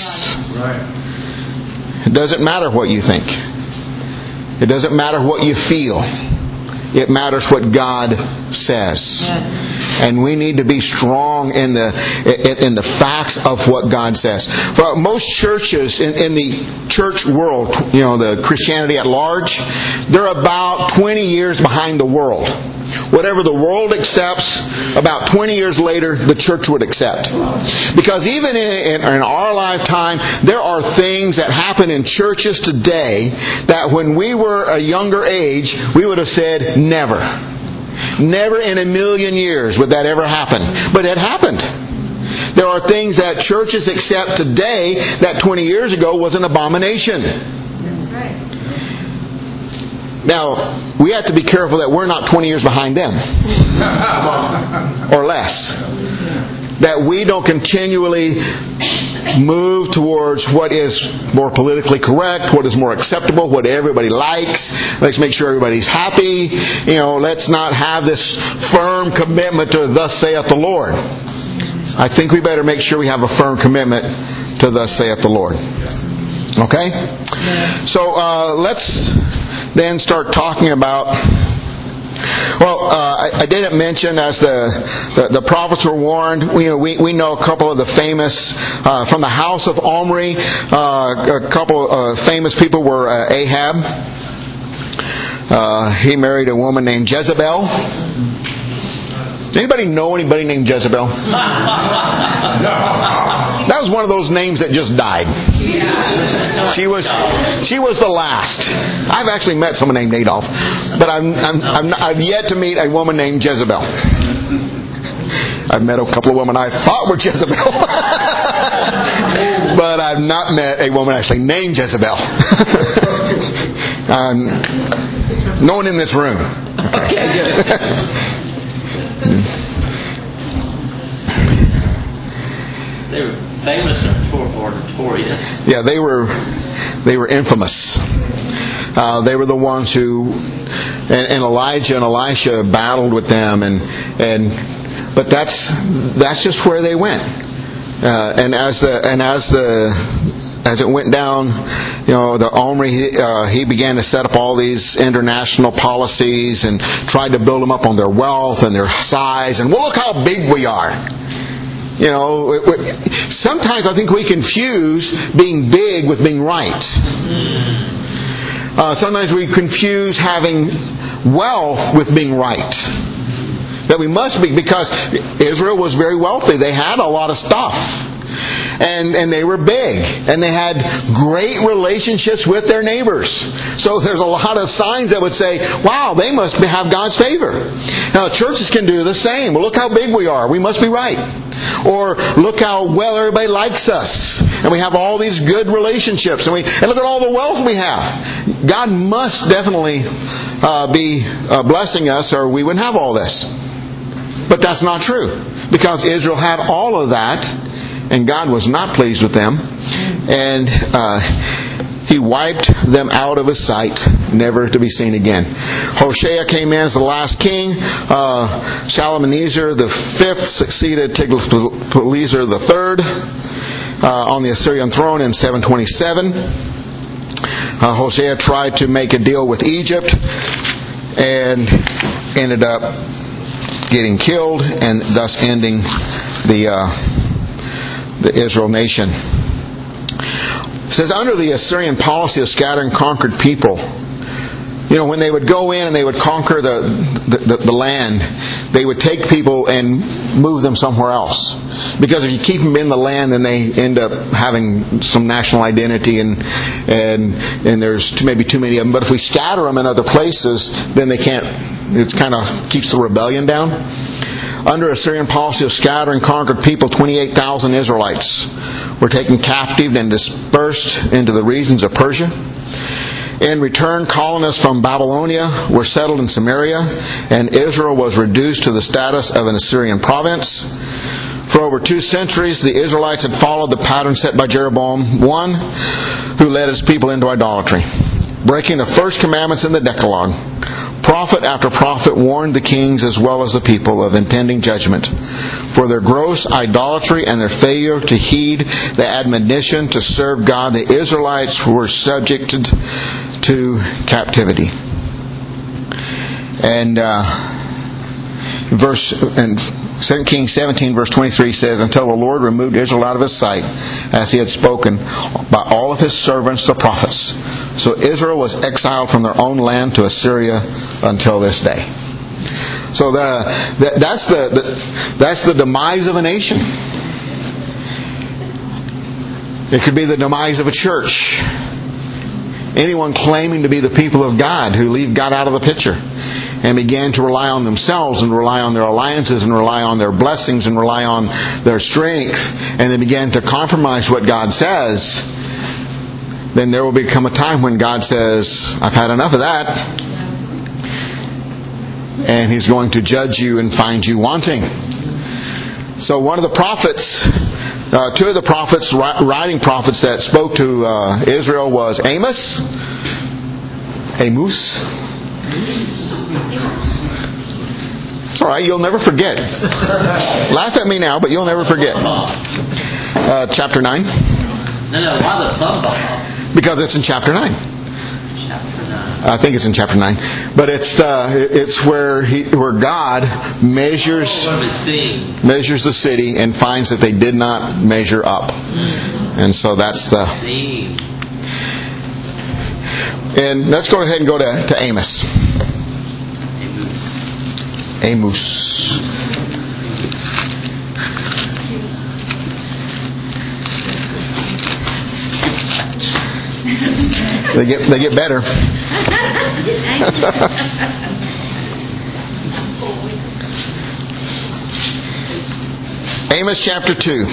S5: It doesn't matter what you think. It doesn't matter what you feel. It matters what God says. And we need to be strong in the in the facts of what God says. For most churches in, in the church world, you know, the Christianity at large, they're about twenty years behind the world. Whatever the world accepts, about twenty years later, the church would accept. Because even in, in our lifetime, there are things that happen in churches today that when we were a younger age, we would have said, never. Never in a million years would that ever happen. But it happened. There are things that churches accept today that twenty years ago was an abomination.
S4: That's right.
S5: Now, we have to be careful that we're not twenty years behind them. Or less. That we don't continually move towards what is more politically correct, what is more acceptable, what everybody likes. Let's make sure everybody's happy. You know, let's not have this firm commitment to thus saith the Lord. I think we better make sure we have a firm commitment to thus saith the Lord. Okay? So uh, let's then start talking about... Well, uh, I, I didn't mention, as the, the, the prophets were warned, we, we, we know a couple of the famous, uh, from the house of Omri, uh, a couple of uh, famous people were uh, Ahab. Uh, he married a woman named Jezebel. Anybody know anybody named Jezebel? That was one of those names that just died. She was she was the last. I've actually met someone named Adolf, but I'm, I'm, I'm not, I've yet to meet a woman named Jezebel. I've met a couple of women I thought were Jezebel, but I've not met a woman actually named Jezebel. um, no one in this room.
S6: Okay, good.
S3: They were famous or notorious.
S5: Yeah, they were they were infamous. Uh, they were the ones who, and, and Elijah and Elisha battled with them, and and but that's that's just where they went. Uh, and as the and as the As it went down, you know, the Omri, uh, he began to set up all these international policies and tried to build them up on their wealth and their size. And well, look how big we are. You know, it, it, sometimes I think we confuse being big with being right. Uh, sometimes we confuse having wealth with being right. That we must be, because Israel was very wealthy. They had a lot of stuff. And and they were big. And they had great relationships with their neighbors. So there's a lot of signs that would say, wow, they must have God's favor. Now, churches can do the same. Well, look how big we are. We must be right. Or look how well everybody likes us. And we have all these good relationships. And we and look at all the wealth we have. God must definitely uh, be uh, blessing us, or we wouldn't have all this. But that's not true. Because Israel had all of that, and God was not pleased with them. And uh, He wiped them out of His sight, never to be seen again. Hoshea came in as the last king. Uh, Shalmaneser the fifth succeeded Tiglath-Pileser the third uh, on the Assyrian throne in seven twenty-seven. Uh, Hosea tried to make a deal with Egypt and ended up getting killed, and thus ending the uh, the Israel nation. It says, under the Assyrian policy of scattering conquered people, you know, when they would go in and they would conquer the, the, the land, they would take people and move them somewhere else. Because if you keep them in the land, then they end up having some national identity, and and and there's too, maybe too many of them. But if we scatter them in other places, then they can't. It kind of keeps the rebellion down. Under Assyrian policy of scattering conquered people, twenty-eight thousand Israelites were taken captive and dispersed into the regions of Persia. In return, colonists from Babylonia were settled in Samaria, and Israel was reduced to the status of an Assyrian province. For over two centuries, the Israelites had followed the pattern set by Jeroboam the first, who led his people into idolatry, breaking the first commandments in the Decalogue. Prophet after prophet warned the kings as well as the people of impending judgment for their gross idolatry and their failure to heed the admonition to serve God. The Israelites were subjected to captivity. And uh, verse and Second Kings seventeen verse twenty-three says, until the Lord removed Israel out of His sight, as He had spoken by all of His servants the prophets. So Israel was exiled from their own land to Assyria until this day. So the, the that's the, the that's the demise of a nation. It could be the demise of a church. Anyone claiming to be the people of God who leave God out of the picture and began to rely on themselves and rely on their alliances and rely on their blessings and rely on their strength, and they began to compromise what God says, then there will become a time when God says, I've had enough of that. And He's going to judge you and find you wanting. So one of the prophets uh, two of the prophets, writing prophets that spoke to uh, Israel was Amos, Amos. It's all right, you'll never forget. Laugh at me now, but you'll never forget. Uh, chapter nine.
S3: No, no, why the thumb up?
S5: Because it's in chapter nine.
S3: Chapter nine.
S5: I think it's in chapter nine, but it's uh, it's where he where God measures
S3: Oh, one of his things.
S5: measures the city and finds that they did not measure up, and so that's the.
S3: Theme.
S5: And let's go ahead and go to, to Amos. Amos. They get they get better. Amos chapter two.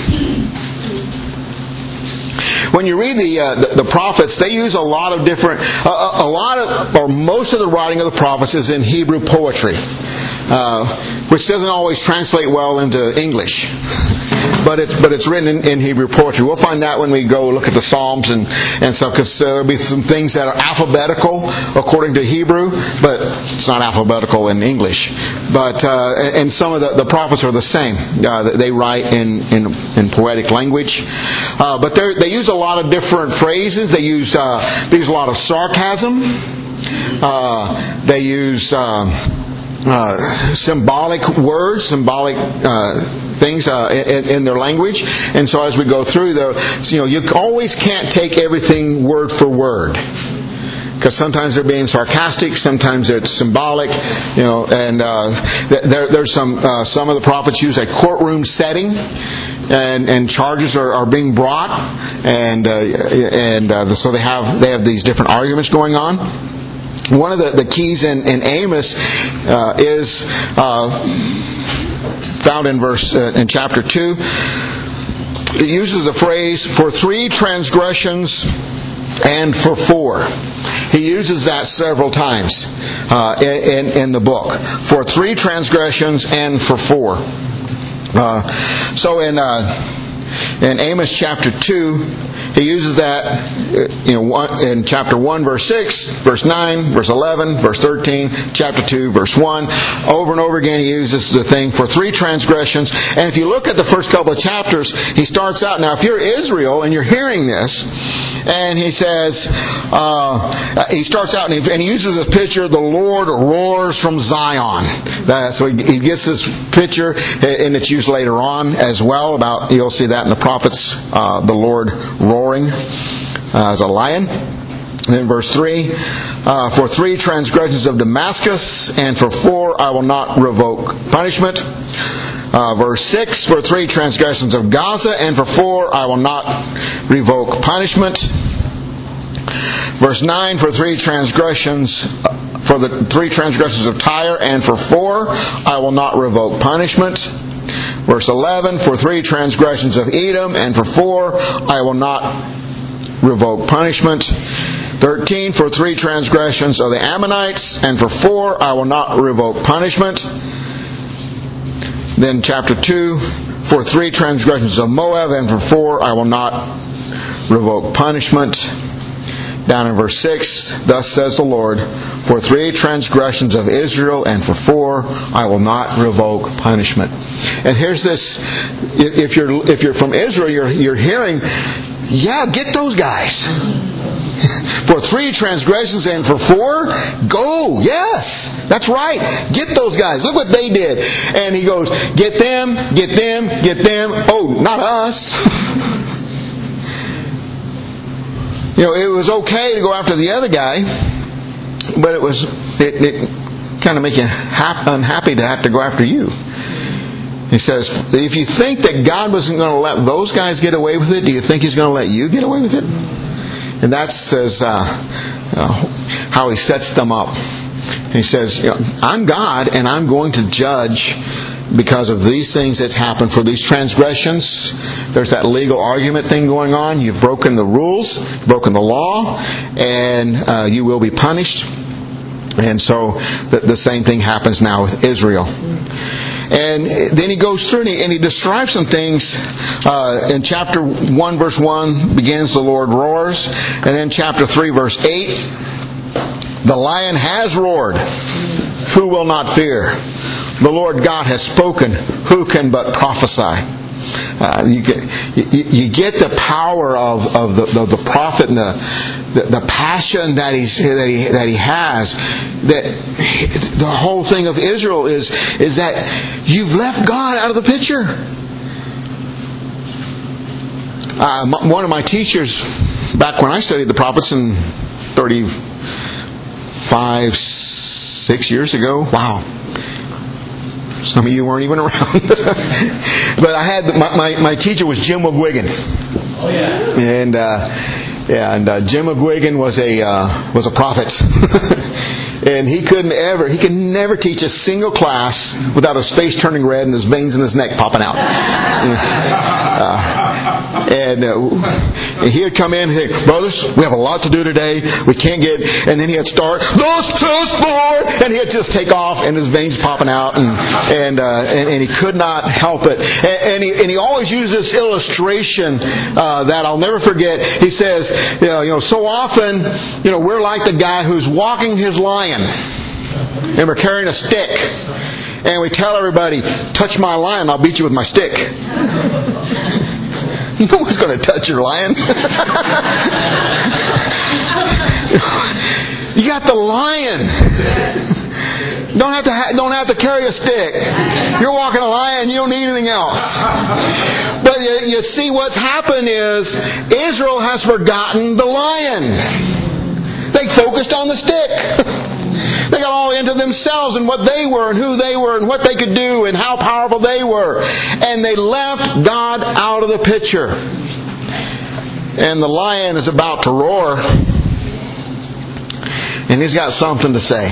S5: When you read the, uh, the the prophets, they use a lot of different, uh, a lot of, or most of the writing of the prophets is in Hebrew poetry, uh, which doesn't always translate well into English. But it's but it's written in, in Hebrew poetry. We'll find that when we go look at the Psalms and and stuff, because uh, there'll be some things that are alphabetical according to Hebrew, but it's not alphabetical in English. But uh, and some of the, the prophets are the same. Uh, they write in in, in poetic language, uh, but they they use a lot of different phrases. They use uh, they use a lot of sarcasm. Uh, they use. Um, Uh, symbolic words, symbolic uh, things uh, in, in their language, and so as we go through, the you know you always can't take everything word for word, because sometimes they're being sarcastic, sometimes it's symbolic, you know, and uh, there, there's some uh, some of the prophets use a courtroom setting. And, and charges are, are being brought, and uh, and uh, so they have they have these different arguments going on. One of the, the keys in, in Amos uh, is uh, found in verse uh, in chapter two. It uses the phrase "for three transgressions and for four." He uses that several times uh, in in the book. For three transgressions and for four. Uh, so in uh, in Amos chapter two. He uses that, you know, in chapter one, verse six, verse nine, verse eleven, verse thirteen, chapter two, verse one. Over and over again, he uses the thing for three transgressions. And if you look at the first couple of chapters, he starts out, now if you're Israel and you're hearing this, and he says, uh, he starts out and he, and he uses this picture, the Lord roars from Zion. That, so he, he gets this picture, and it's used later on as well, about, you'll see that in the prophets, uh, the Lord roars. Roaring uh, as a lion. And then verse three, uh, for three transgressions of Damascus, and for four I will not revoke punishment. Uh, verse six, for three transgressions of Gaza, and for four I will not revoke punishment. Verse nine, for three transgressions, for the three transgressions of Tyre, and for four I will not revoke punishment. Verse eleven, for three transgressions of Edom, and for four I will not revoke punishment. thirteen, for three transgressions of the Ammonites, and for four I will not revoke punishment. Then chapter two, for three transgressions of Moab, and for four I will not revoke punishment. Down in verse six, thus says the Lord, for three transgressions of Israel, and for four I will not revoke punishment. And here's this, if you're if you're from Israel, you're you're hearing, yeah, get those guys. For three transgressions and for four, go. Yes, that's right. Get those guys. Look what they did. And he goes, get them, get them, get them. Oh, not us. You know, it was okay to go after the other guy, but it was it, it kind of make you hap- unhappy to have to go after you. He says, if you think that God wasn't going to let those guys get away with it, do you think He's going to let you get away with it? And that says uh, uh, how He sets them up. He says, you know, I'm God, and I'm going to judge because of these things that's happened, for these transgressions. There's that legal argument thing going on. You've broken the rules, broken the law, and uh, you will be punished. And so the, the same thing happens now with Israel. And and then he goes through and he, and he describes some things. Uh, in chapter one, verse one, begins the Lord roars. And then chapter three, verse eight, the lion has roared. Who will not fear? The Lord God has spoken. Who can but prophesy? Uh, you get you, you get the power of, of the, the, the prophet and the, the the passion that he's that he that he has. That the whole thing of Israel is is that you've left God out of the picture. Uh, one of my teachers back when I studied the prophets in thirty-five, six years ago. Wow. Some of you weren't even around. But I had my, my, my teacher was Jim McGuigan.
S3: Oh yeah.
S5: And uh, yeah, and uh, Jim McGuigan was a uh, was a prophet. And he couldn't ever he could never teach a single class without his face turning red and his veins in his neck popping out. Uh, and uh, he would come in and say, brothers, we have a lot to do today. We can't get... And then he would start, those test board! And he'd just take off and his veins popping out. And and uh, and, and he could not help it. And, and, he, and he always used this illustration uh, that I'll never forget. He says, you know, you know, so often, you know, we're like the guy who's walking his lion. And we're carrying a stick. And we tell everybody, touch my lion, I'll beat you with my stick. No one's going to touch your lion. You got the lion. Don't have to ha- don't have to carry a stick. You're walking a lion. You don't need anything else. But you, you see, what's happened is Israel has forgotten the lion. They focused on the stick. They got all into themselves and what they were and who they were and what they could do and how powerful they were. And they left God out of the picture. And the lion is about to roar. And he's got something to say.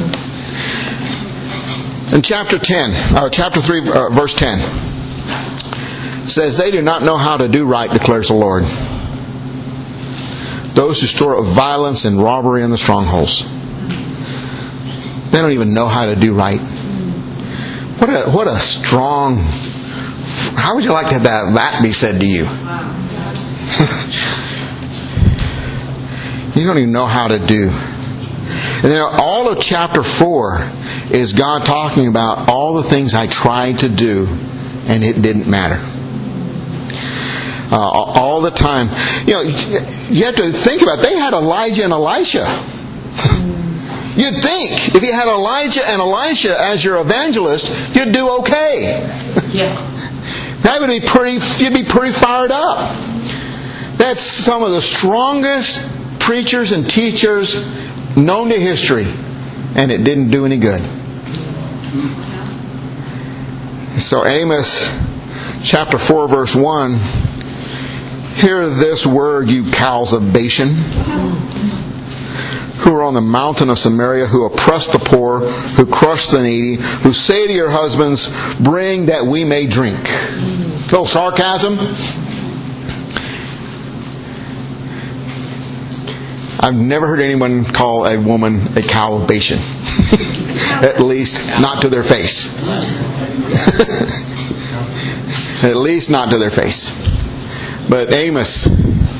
S5: In chapter ten, uh, chapter three, uh, verse ten, it says, they do not know how to do right, declares the Lord. Those who store up violence and robbery in the strongholds. They don't even know how to do right. What a what a strong... How would you like to have that, that be said to you? You don't even know how to do. And then all of chapter four is God talking about all the things I tried to do and it didn't matter. Uh, all the time. You know, you have to think about it. They had Elijah and Elisha. You'd think if you had Elijah and Elisha as your evangelist, you'd do okay.
S6: Yeah.
S5: That would be pretty. You'd be pretty fired up. That's some of the strongest preachers and teachers known to history, and it didn't do any good. So Amos chapter four, verse one. Hear this word, you cows of Bashan, who are on the mountain of Samaria, who oppress the poor, who crush the needy, who say to your husbands, bring that we may drink. A little sarcasm. I've never heard anyone call a woman a cow of Bashan. At least not to their face. At least not to their face. But Amos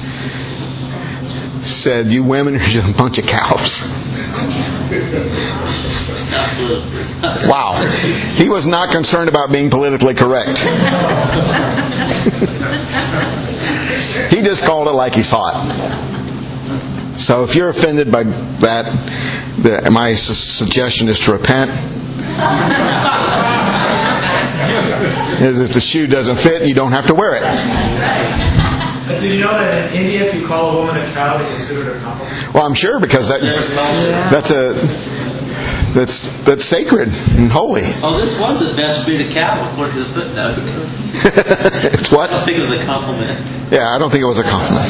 S5: said, you women are just a bunch of cows. Wow. He was not concerned about being politically correct. He just called it like he saw it. So if you're offended by that, the, my su- suggestion is to repent. Is if the shoe doesn't fit, you don't have to wear it.
S7: But did you know that in India, if you call a woman a cow, they consider it a compliment?
S5: Well, I'm sure because that that's a that's that's sacred and holy.
S3: Oh, this was the best breed of cow according to the footnote.
S5: It's what?
S3: I don't think it was a compliment.
S5: Yeah, I don't think it was a compliment.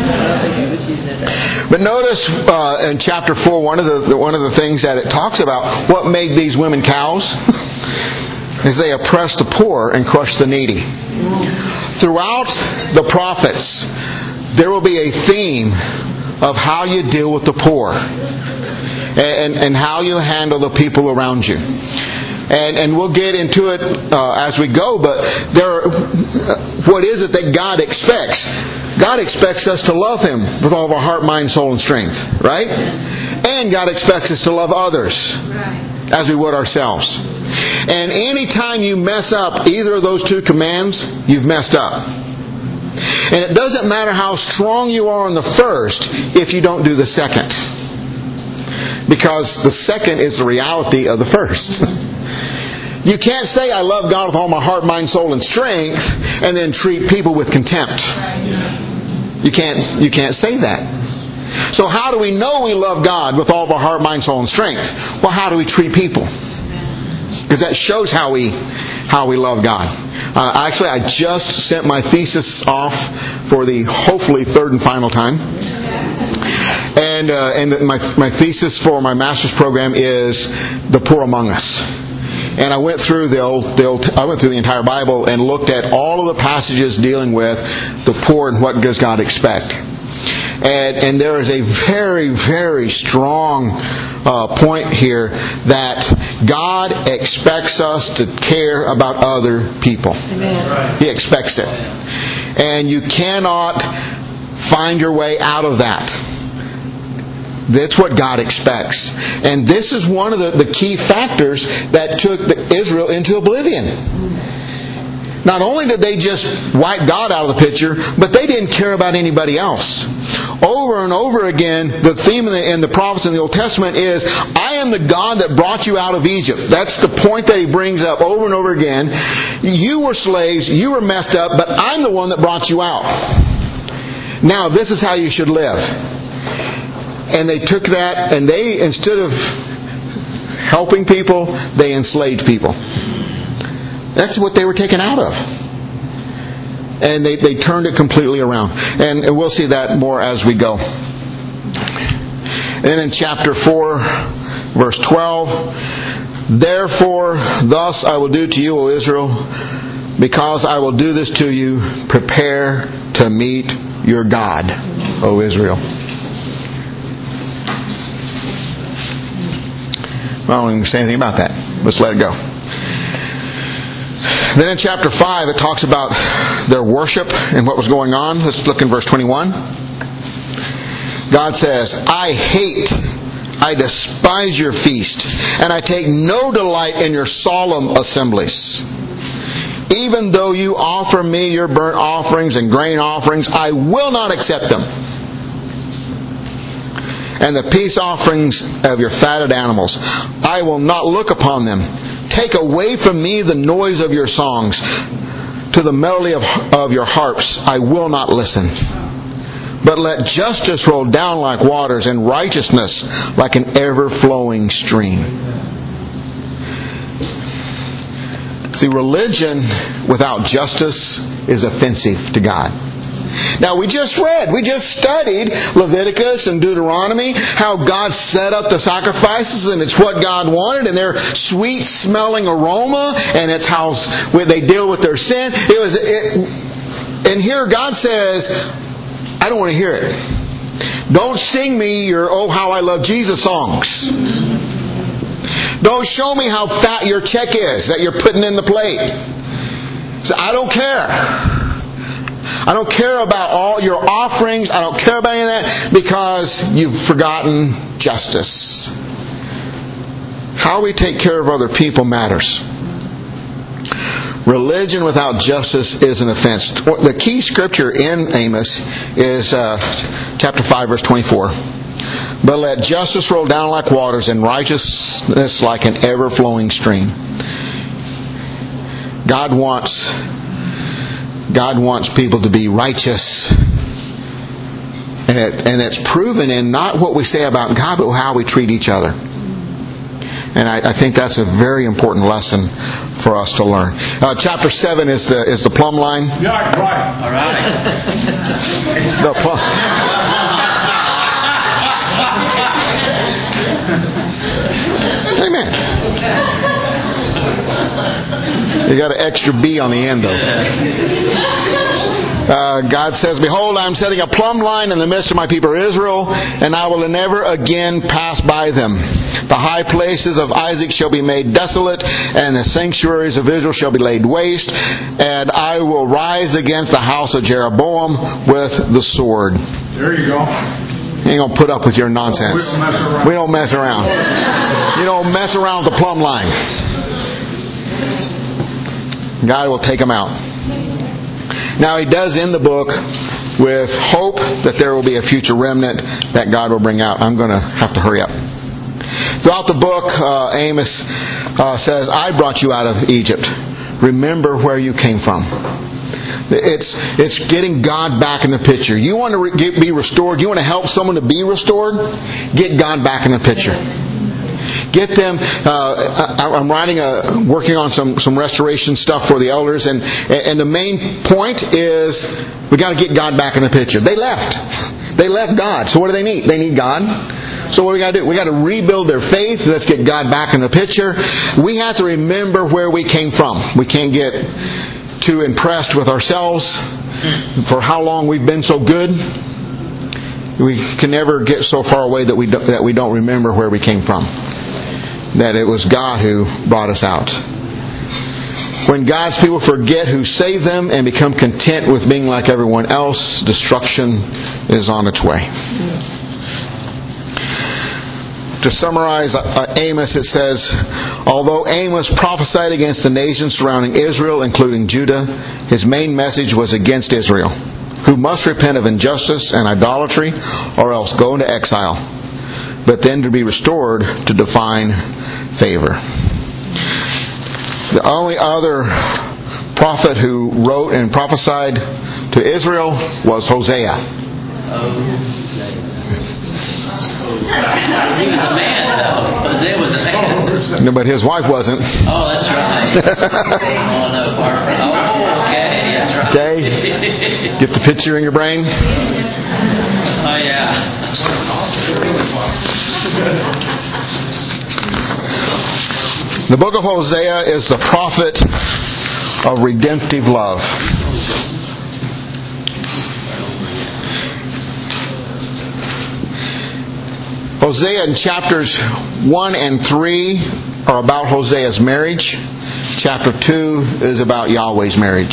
S5: But notice uh, in chapter four, one of the one of the things that it talks about, what made these women cows, is they oppress the poor and crush the needy. Throughout the prophets, there will be a theme of how you deal with the poor and, and how you handle the people around you. And, and we'll get into it uh, as we go, but there are, what is it that God expects? God expects us to love Him with all of our heart, mind, soul, and strength, right? And God expects us to love others as we would ourselves. And anytime you mess up either of those two commands, you've messed up. And it doesn't matter how strong you are on the first if you don't do the second. Because the second is the reality of the first. You can't say, I love God with all my heart, mind, soul, and strength, and then treat people with contempt. You can't, you can't say that. So how do we know we love God with all of our heart, mind, soul, and strength? Well, how do we treat people? Because that shows how we how we love God. Uh, actually, I just sent my thesis off for the hopefully third and final time. And uh, and my my thesis for my master's program is the poor among us. And I went through the old, the old, I went through the entire Bible and looked at all of the passages dealing with the poor and what does God expect. And, and there is a very, very strong uh, point here that God expects us to care about other people. Amen. He expects it. And you cannot find your way out of that. That's what God expects. And this is one of the, the key factors that took the Israel into oblivion. Not only did they just wipe God out of the picture, but they didn't care about anybody else. Over and over again, the theme in the, in the prophets in the Old Testament is, I am the God that brought you out of Egypt. That's the point that he brings up over and over again. You were slaves, you were messed up, but I'm the one that brought you out. Now, this is how you should live. And they took that and they, instead of helping people, they enslaved people. That's what they were taken out of. And they, they turned it completely around. And we'll see that more as we go. And in chapter four, verse twelve, therefore, thus I will do to you, O Israel, because I will do this to you, prepare to meet your God, O Israel. I don't even say anything about that. Let's let it go. Then in chapter five, it talks about their worship and what was going on. Let's look in verse twenty-one. God says, I hate, I despise your feast, and I take no delight in your solemn assemblies. Even though you offer me your burnt offerings and grain offerings, I will not accept them. And the peace offerings of your fatted animals, I will not look upon them. Take away from me the noise of your songs. To the melody of, of your harps, I will not listen. But let justice roll down like waters, and righteousness like an ever-flowing stream. See, religion without justice is offensive to God. Now, we just read, we just studied Leviticus and Deuteronomy, how God set up the sacrifices, and it's what God wanted, and their sweet-smelling aroma, and it's how they deal with their sin. It was, it, and here God says, I don't want to hear it. Don't sing me your "Oh, How I Love Jesus" songs. Don't show me how fat your check is that you're putting in the plate. So I don't care. I don't care about all your offerings. I don't care about any of that because you've forgotten justice. How we take care of other people matters. Religion without justice is an offense. The key scripture in Amos is uh, chapter five, verse twenty-four. But let justice roll down like waters, and righteousness like an ever-flowing stream. God wants God wants people to be righteous. And, it, and it's proven in not what we say about God, but how we treat each other. And I, I think that's a very important lesson for us to learn. Uh, chapter seven is the is the plumb line.
S2: Yeah, right. All right.
S5: The plumb. Amen. You got an extra B on the end, though. Uh, God says, "Behold, I am setting a plumb line in the midst of my people Israel, and I will never again pass by them. The high places of Isaac shall be made desolate, and the sanctuaries of Israel shall be laid waste, and I will rise against the house of Jeroboam with the sword."
S2: There you go.
S5: You ain't gonna put up with your nonsense.
S2: We don't mess around.
S5: We don't mess around. You don't mess around with the plumb line. God will take them out. Now, He does end the book with hope that there will be a future remnant that God will bring out. I'm going to have to hurry up. Throughout the book, uh, Amos uh, says, "I brought you out of Egypt. Remember where you came from." It's it's getting God back in the picture. You want to re- get, be restored? You want to help someone to be restored? Get God back in the picture. Get them. Uh, I'm writing a, working on some, some restoration stuff for the elders, and and the main point is we got to get God back in the picture. They left. They left God. So what do they need? They need God. So what do we got to do? We got to rebuild their faith. Let's get God back in the picture. We have to remember where we came from. We can't get too impressed with ourselves for how long we've been so good. We can never get so far away that we don't, that we don't remember where we came from. That it was God who brought us out. When God's people forget who saved them and become content with being like everyone else, destruction is on its way. To summarize uh, Amos, it says, although Amos prophesied against the nations surrounding Israel, including Judah, his main message was against Israel, who must repent of injustice and idolatry or else go into exile, but then to be restored to divine favor. The only other prophet who wrote and prophesied to Israel was Hosea.
S3: He was a man, though. Hosea was a man.
S5: No, but his wife wasn't.
S3: Oh, that's right. Oh, no, Barbara. Oh, okay. That's right.
S5: Okay? Get the picture in your brain?
S3: Oh, yeah.
S5: The book of Hosea is the prophet of redemptive love. Hosea in chapters one and three are about Hosea's marriage. Chapter two is about Yahweh's marriage.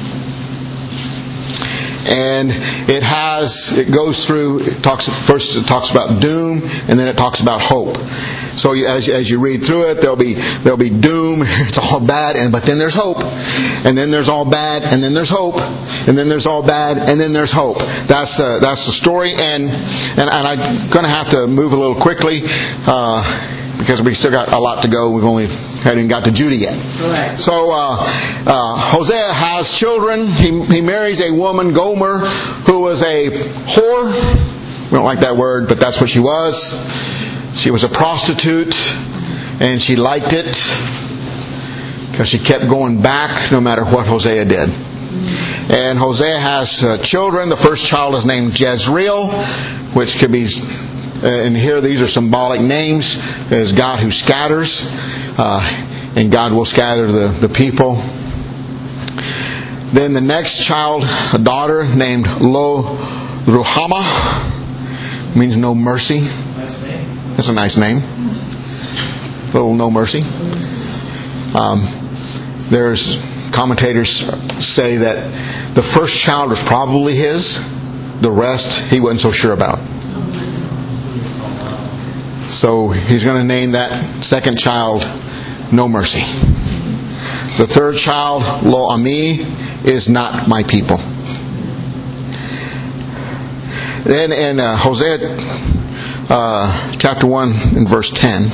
S5: And it has, it goes through, it talks, first it talks about doom, and then it talks about hope. So as, as you read through it, there'll be, there'll be doom, it's all bad, and, but then there's hope. And then there's all bad, and then there's hope. And then there's all bad, and then there's hope. That's, uh, that's the story, and, and, and I'm going to have to move a little quickly, uh, because we still got a lot to go. We've only hadn't even got to Judah yet.
S6: Right.
S5: So uh, uh, Hosea has children. He, he marries a woman, Gomer, who was a whore. We don't like that word, but that's what she was. She was a prostitute, and she liked it because she kept going back no matter what Hosea did. And Hosea has uh, children. The first child is named Jezreel, which could be... Uh, and here these are symbolic names. There's God who scatters, uh, and God will scatter the, the people. Then the next child, a daughter named Lo Ruhamah, means no mercy.
S7: Nice name.
S5: That's a nice name. Little no mercy. Um, there's commentators say that the first child was probably his. The rest he wasn't so sure about. So he's going to name that second child No Mercy. The third child, Lo Ami, is not my people. Then in uh, Hosea uh, chapter one and verse ten,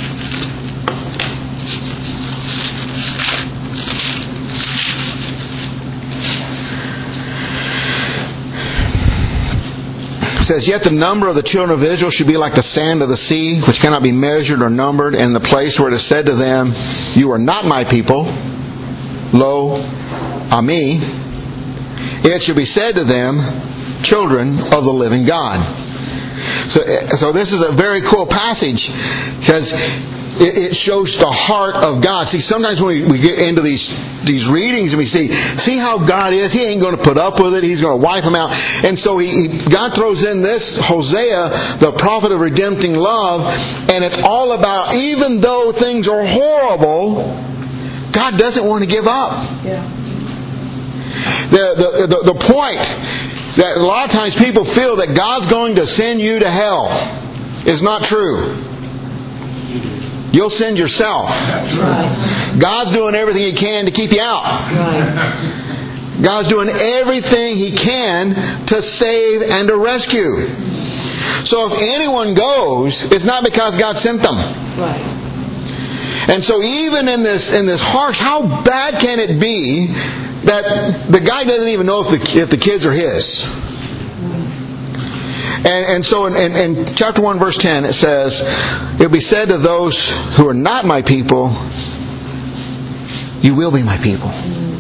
S5: it says, yet the number of the children of Israel should be like the sand of the sea, which cannot be measured or numbered, and the place where it is said to them, you are not my people, Lo Ami, it should be said to them, children of the living God. So, so this is a very cool passage, because It shows the heart of God. See, sometimes when we get into these these readings and we see, see how God is, He ain't going to put up with it. He's going to wipe them out. And so he, he, God throws in this Hosea, the prophet of redempting love, and it's all about, even though things are horrible, God doesn't want to give up.
S6: Yeah.
S5: The, the, the, the point that a lot of times people feel that God's going to send you to hell is not true. You'll send yourself.
S6: Right.
S5: God's doing everything He can to keep you out.
S6: Right.
S5: God's doing everything He can to save and to rescue. So if anyone goes, it's not because God sent them.
S6: Right.
S5: And so even in this in this harsh, how bad can it be that the guy doesn't even know if the if the kids are his? And, and so in, in, in chapter one, verse ten, it says, "It will be said to those who are not my people, you will be my people.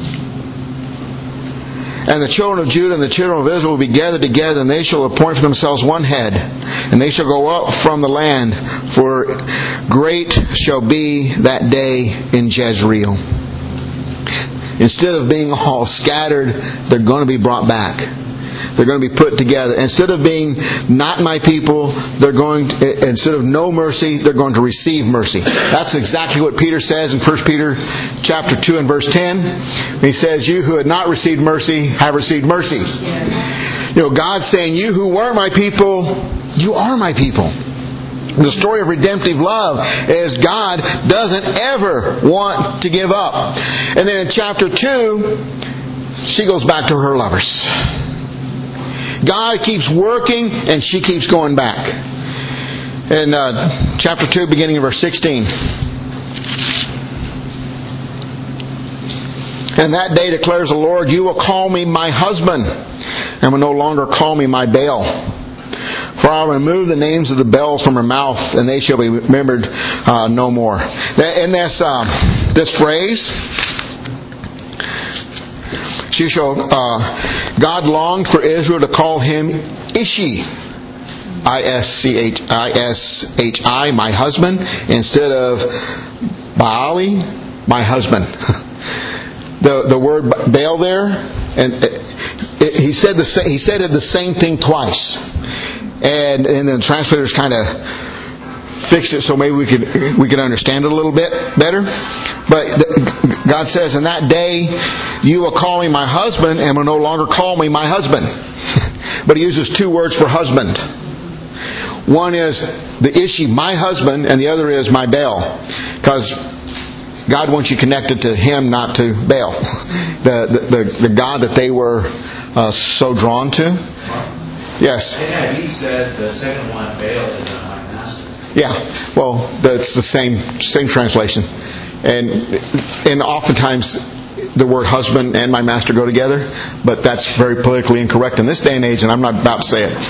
S5: And the children of Judah and the children of Israel will be gathered together, and they shall appoint for themselves one head. And they shall go up from the land, for great shall be that day in Jezreel." Instead of being all scattered, they're going to be brought back. They're going to be put together. Instead of being not my people, they're going to, instead of no mercy, they're going to receive mercy. That's exactly what Peter says in First Peter chapter two and verse ten. He says, "You who had not received mercy have received mercy." You know, God's saying, you who weren't my people, you are my people. The story of redemptive love is God doesn't ever want to give up. And then in chapter two, she goes back to her lovers. God keeps working and she keeps going back. In uh, chapter two, beginning in verse sixteen. "And that day declares the Lord, you will call me my husband, and will no longer call me my Baal. For I will remove the names of the Baals from her mouth, and they shall be remembered uh, no more." In this, uh, this phrase, she shall, uh, God longed for Israel to call him Ishi, I S C H I, my husband, instead of Baali, my husband. the the word Baal there, and it, it, he said the he said it the same thing twice, and and the translators kind of fixed it so maybe we could we could understand it a little bit better. But God says, "In that day you will call me my husband, and will no longer call me my husband." But He uses two words for husband. One is the Ishi, my husband, and the other is my Baal, because God wants you connected to Him, not to Baal, the the, the, the God that they were uh, so drawn to. Yes.
S7: Yeah, He said the second one, Baal, is not my master.
S5: Yeah, well, that's the same same translation, and and oftentimes the word husband and my master go together, but that's very politically incorrect in this day and age, and I'm not about to say it.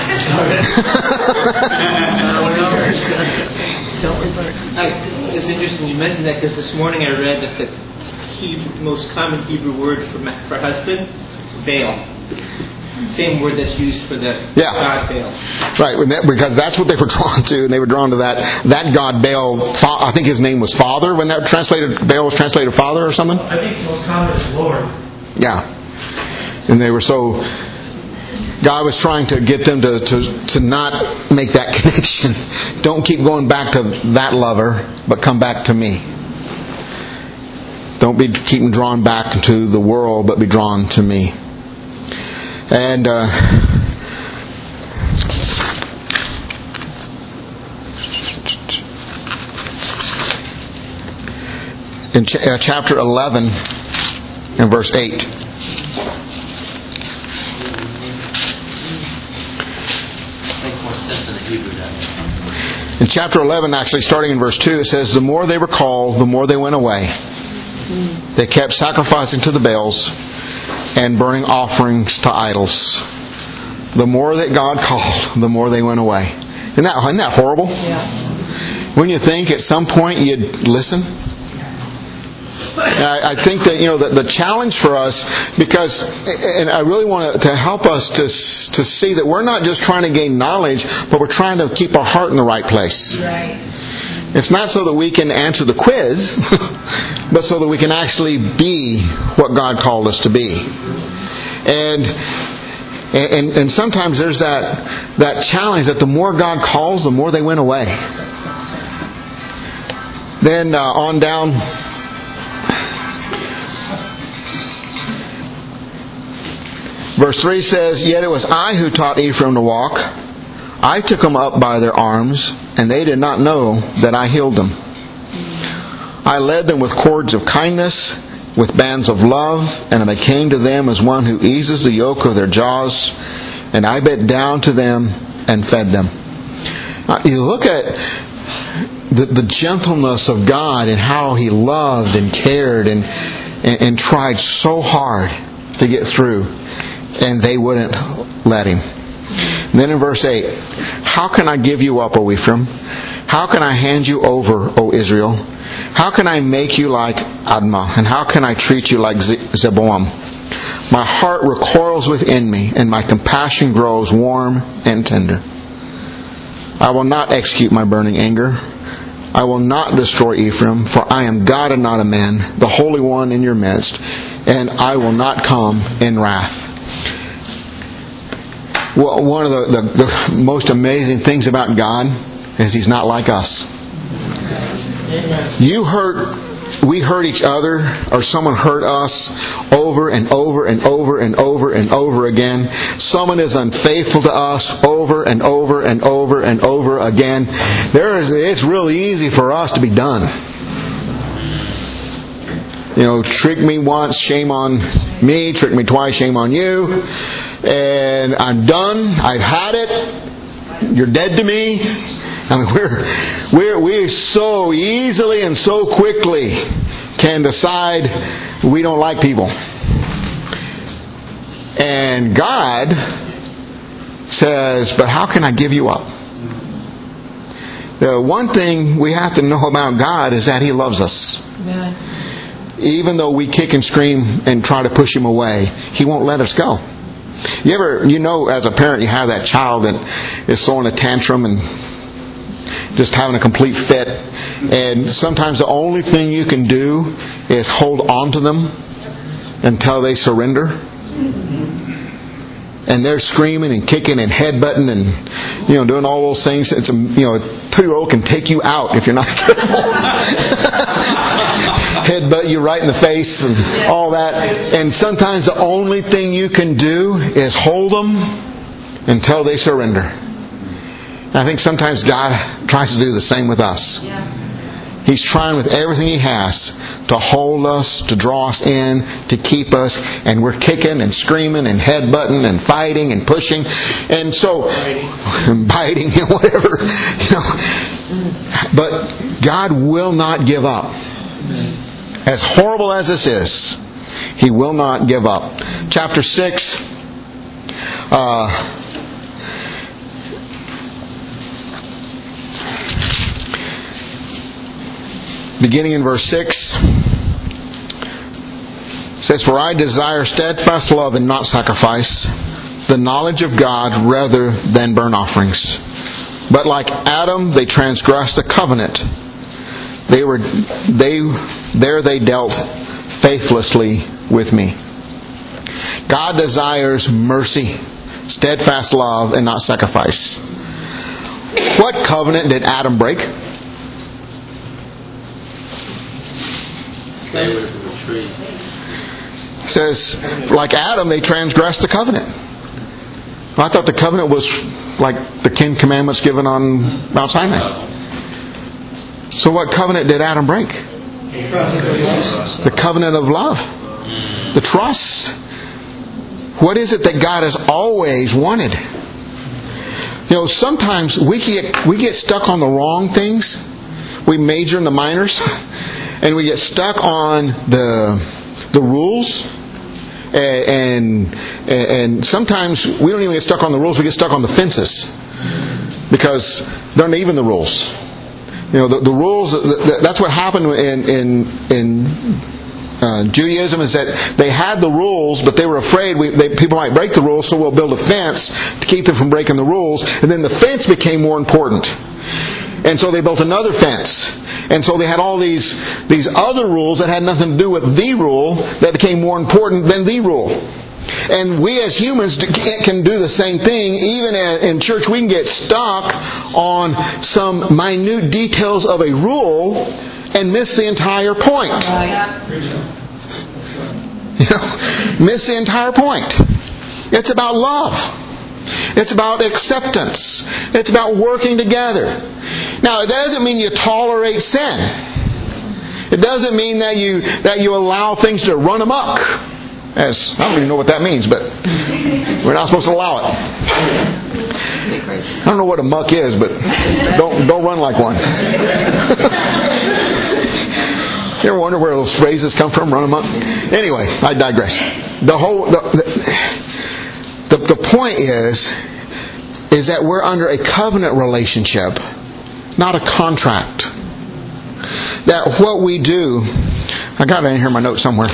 S8: It's interesting you mentioned that, because this morning I read that the Hebrew, most common Hebrew word for for husband is Baal. Same word that's used for the
S5: yeah.
S8: God Baal.
S5: Right, because that's what they were drawn to, and they were drawn to that that God Baal. I think his name was Father when that translated Baal was translated Father or something.
S7: I think most common is Lord.
S5: Yeah, and they were so. God was trying to get them to, to, to not make that connection. Don't keep going back to that lover, but come back to me. Don't be keeping drawn back to the world, but be drawn to me. And uh, in ch- uh, chapter eleven and verse eight. In chapter eleven, actually starting in verse two, it says, "The more they were called, the more they went away. They kept sacrificing to the Baals and burning offerings to idols. The more that God called, the more they went away." Isn't that, isn't that horrible?
S6: Yeah.
S5: Wouldn't you think at some point you'd listen? And I, I think that, you know, the, the challenge for us, because, and I really want to help us to to see that we're not just trying to gain knowledge, but we're trying to keep our heart in the right place.
S6: Right.
S5: It's not so that we can answer the quiz, but so that we can actually be what God called us to be. And and, and sometimes there's that, that challenge that the more God calls, the more they went away. Then uh, on down... Verse three says, "Yet it was I who taught Ephraim to walk. I took them up by their arms, and they did not know that I healed them. I led them with cords of kindness, with bands of love, and I came to them as one who eases the yoke of their jaws, and I bent down to them and fed them." Uh, you look at the, the gentleness of God and how He loved and cared and, and, and tried so hard to get through. And they wouldn't let Him. And then in verse eight, "How can I give you up, O Ephraim? How can I hand you over, O Israel? How can I make you like Admah? And how can I treat you like Zeboam? My heart recoils within me, and my compassion grows warm and tender. I will not execute my burning anger. I will not destroy Ephraim, for I am God and not a man, the Holy One in your midst, and I will not come in wrath." Well, one of the, the, the most amazing things about God is He's not like us. You hurt, we hurt each other, or someone hurt us over and over and over and over and over again. Someone is unfaithful to us over and over and over and over again. There is, it's really easy for us to be done. You know, trick me once, shame on me. Trick me twice, shame on you. And I'm done. I've had it. You're dead to me. I mean, we're we're we so easily and so quickly can decide we don't like people. And God says, "But how can I give you up?" The one thing we have to know about God is that He loves us. Yeah. Even though we kick and scream and try to push Him away, He won't let us go. You ever, you know, as a parent, you have that child that is throwing a tantrum and just having a complete fit. And sometimes the only thing you can do is hold on to them until they surrender. And they're screaming and kicking and headbutting and, you know, doing all those things. It's a, you know, a two-year-old can take you out if you're not careful. Headbutt you right in the face and all that. And sometimes the only thing you can do is hold them until they surrender. And I think sometimes God tries to do the same with us. He's trying with everything He has to hold us, to draw us in, to keep us, and we're kicking and screaming and headbutting and fighting and pushing, and so biting, biting and whatever, you know. But God will not give up. As horrible as this is, He will not give up. Chapter six. Uh, Beginning in verse six, it says, "For I desire steadfast love and not sacrifice, the knowledge of God rather than burnt offerings. But like Adam, they transgressed the covenant. They were, they, there they dealt faithlessly with me." God desires mercy, steadfast love, and not sacrifice. What covenant did Adam break? It says, like Adam, they transgressed the covenant. I thought the covenant was like the Ten Commandments given on Mount Sinai. So what covenant did Adam break? The covenant of love. The trust. What is it that God has always wanted? You know, sometimes we get, we get stuck on the wrong things. We major in the minors. And we get stuck on the the rules, and, and and sometimes we don't even get stuck on the rules. We get stuck on the fences because they're not even the rules. You know, the, the rules. The, that's what happened in in in uh, Judaism, is that they had the rules, but they were afraid we, they, people might break the rules, so we'll build a fence to keep them from breaking the rules. And then the fence became more important. And so they built another fence. And so they had all these, these other rules that had nothing to do with the rule that became more important than the rule. And we as humans can do the same thing. Even in church, we can get stuck on some minute details of a rule and miss the entire point. You know, miss the entire point. It's about love. It's about acceptance. It's about working together. Now, it doesn't mean you tolerate sin. It doesn't mean that you that you allow things to run amok. As I don't even know what that means, but we're not supposed to allow it. I don't know what a muck is, but don't don't run like one. You ever wonder where those phrases come from? Run amok. Anyway, I digress. The whole the, the, the point is is that we're under a covenant relationship, not a contract. That what we do, I got it in here in my notes somewhere.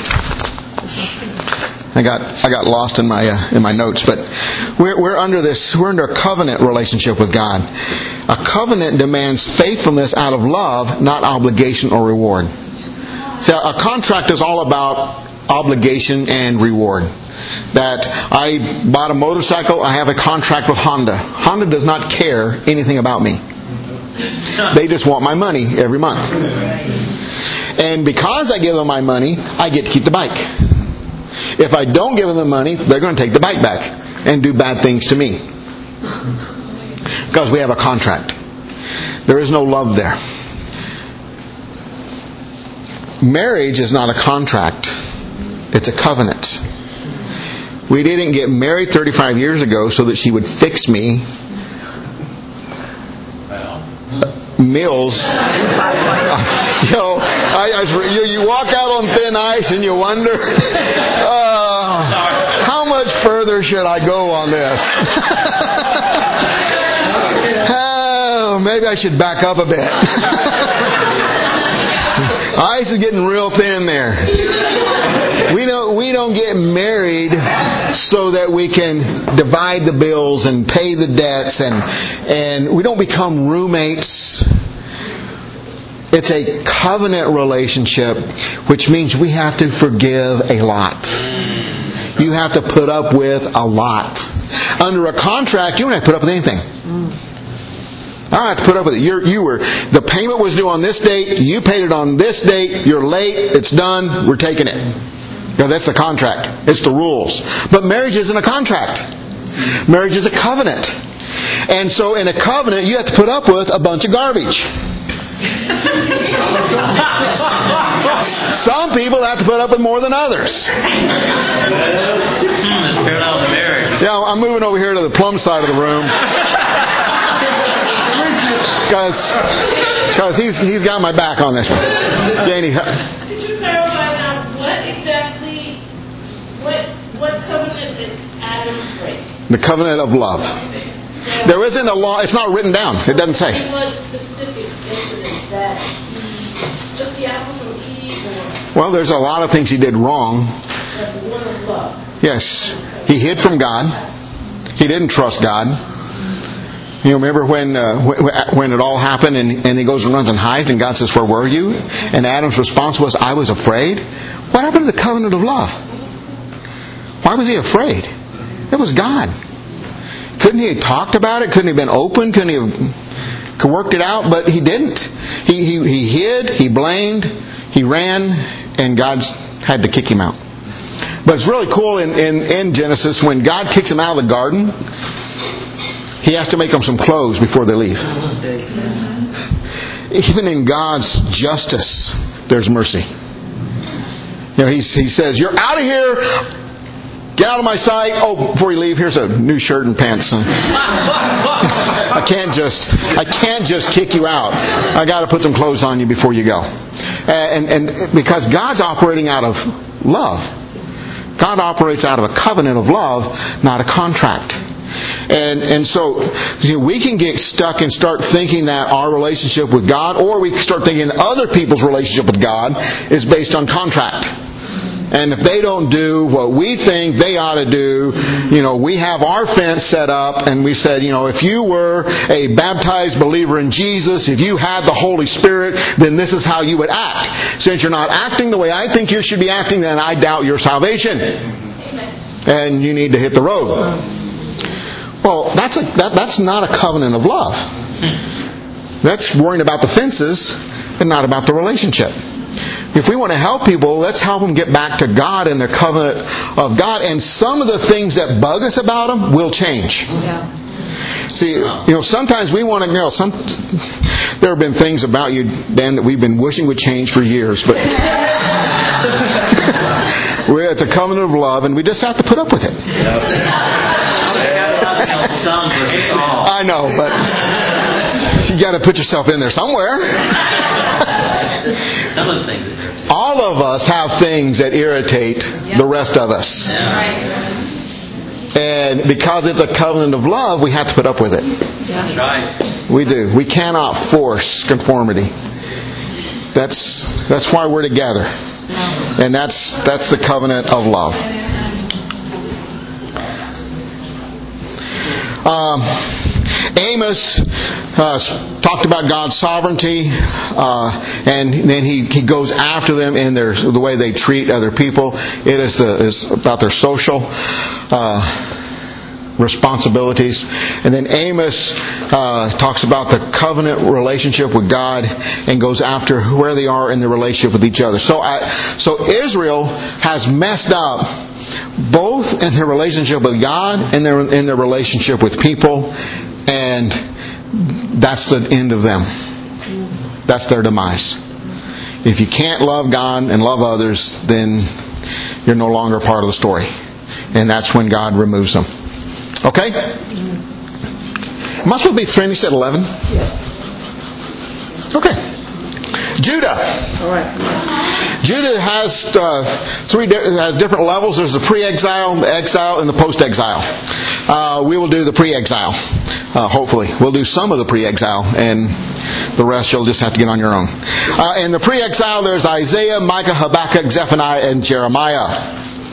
S5: I got I got lost in my uh, in my notes, but we're we're under this we're under a covenant relationship with God. A covenant demands faithfulness out of love, not obligation or reward. So a contract is all about obligation and reward. That I bought a motorcycle, I have a contract with Honda. Honda does not care anything about me. They just want my money every month. And because I give them my money, I get to keep the bike. If I don't give them the money, they're going to take the bike back and do bad things to me. Because we have a contract. There is no love there. Marriage is not a contract. It's a covenant. We didn't get married thirty-five years ago so that she would fix me. Meals. You know, I, I, you, you walk out on thin ice and you wonder, uh, how much further should I go on this? Oh, maybe I should back up a bit. Ice is getting real thin there. We don't we don't get married so that we can divide the bills and pay the debts, and and we don't become roommates. It's a covenant relationship, which means we have to forgive a lot. You have to put up with a lot. Under a contract, you don't have to put up with anything. I don't have to put up with it. You're, you were the payment was due on this date. You paid it on this date. You're late. It's done. We're taking it. You know, that's the contract. It's the rules. But marriage isn't a contract. Marriage is a covenant. And so in a covenant, you have to put up with a bunch of garbage. Some people have to put up with more than others. Yeah, I'm moving over here to the plum side of the room. Because because he's he's got my back on this one. Janie,
S4: could you clarify now what exactly what what covenant did Adam break?
S5: The covenant of love. There isn't a law. It's not written down. It doesn't say.
S4: What specific incident that he took the apple from Eve, or
S5: well, there's a lot of things he did wrong.
S4: the one of love?
S5: Yes, he hid from God. He didn't trust God. You remember when uh, when it all happened, and, and he goes and runs and hides, and God says, "Where were you?" And Adam's response was, "I was afraid." What happened to the covenant of love? Why was he afraid? It was God. Couldn't he have talked about it? Couldn't he have been open? Couldn't he have worked it out? But he didn't. He he, he hid. He blamed. He ran, and God had to kick him out. But it's really cool in, in, in Genesis when God kicks him out of the garden. He has to make them some clothes before they leave. Even in God's justice, there's mercy. You know, he, he says, "You're out of here. Get out of my sight. Oh, before you leave, here's a new shirt and pants. I can't just, I can't just kick you out. I got to put some clothes on you before you go." And, and because God's operating out of love. God operates out of a covenant of love, not a contract. And and so you know, we can get stuck and start thinking that our relationship with God, or we can start thinking other people's relationship with God is based on contract. And if they don't do what we think they ought to do, you know, we have our fence set up and we said, you know, if you were a baptized believer in Jesus, if you had the Holy Spirit, then this is how you would act. Since you're not acting the way I think you should be acting, then I doubt your salvation. And you need to hit the road. Well, that's a, that, that's not a covenant of love. That's worrying about the fences and not about the relationship. If we want to help people, let's help them get back to God and their covenant of God. And some of the things that bug us about them will change.
S6: Yeah.
S5: See, you know, sometimes we want to, you know, some, there have been things about you, Dan, that we've been wishing would change for years. But we're, it's a covenant of love, and we just have to put up with it. I know, but you got to put yourself in there somewhere.
S3: Some of the things that irritate.
S5: All of us have things that irritate the rest of us. And because it's a covenant of love, we have to put up with it.
S3: That's right.
S5: We do. We cannot force conformity. That's that's why we're together. And that's that's the covenant of love. Um, Amos uh, talked about God's sovereignty, uh, and then he, he goes after them in their the way they treat other people. It is, the, is about their social uh, responsibilities. And then Amos uh, talks about the covenant relationship with God and goes after where they are in the relationship with each other. So, I, so Israel has messed up both in their relationship with God and their, in their relationship with people, and that's the end of them. That's their demise. If you can't love God and love others, then you're no longer part of the story. And that's when God removes them. Okay? Am I supposed to be three? You said eleven?
S6: Yes.
S5: Okay. Judah.
S6: All right.
S5: Judah has uh, three di- has different levels. There's the pre-exile, the exile, and the post-exile. Uh, we will do the pre-exile. Uh, hopefully, we'll do some of the pre-exile, and the rest you'll just have to get on your own. Uh, in the pre-exile, there's Isaiah, Micah, Habakkuk, Zephaniah, and Jeremiah.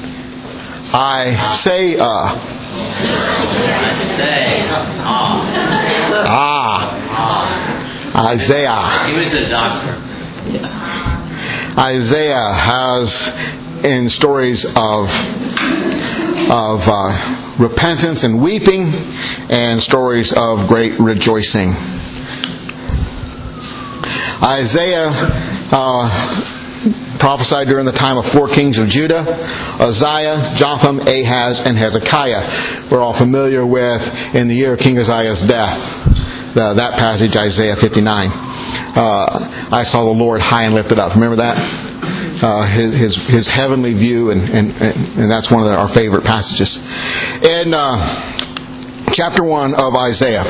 S5: I say, uh,
S3: I say, ah,
S5: ah,
S3: ah.
S5: Isaiah.
S3: He was a doctor.
S5: Isaiah has in stories of of uh, repentance and weeping, and stories of great rejoicing. Isaiah uh, prophesied during the time of four kings of Judah: Uzziah, Jotham, Ahaz, and Hezekiah. We're all familiar with in the year of King Uzziah's death. Uh, that passage, Isaiah fifty-nine. Uh, I saw the Lord high and lifted up. Remember that? Uh, his, his his heavenly view, and, and, and that's one of the, our favorite passages. In uh, chapter one of Isaiah.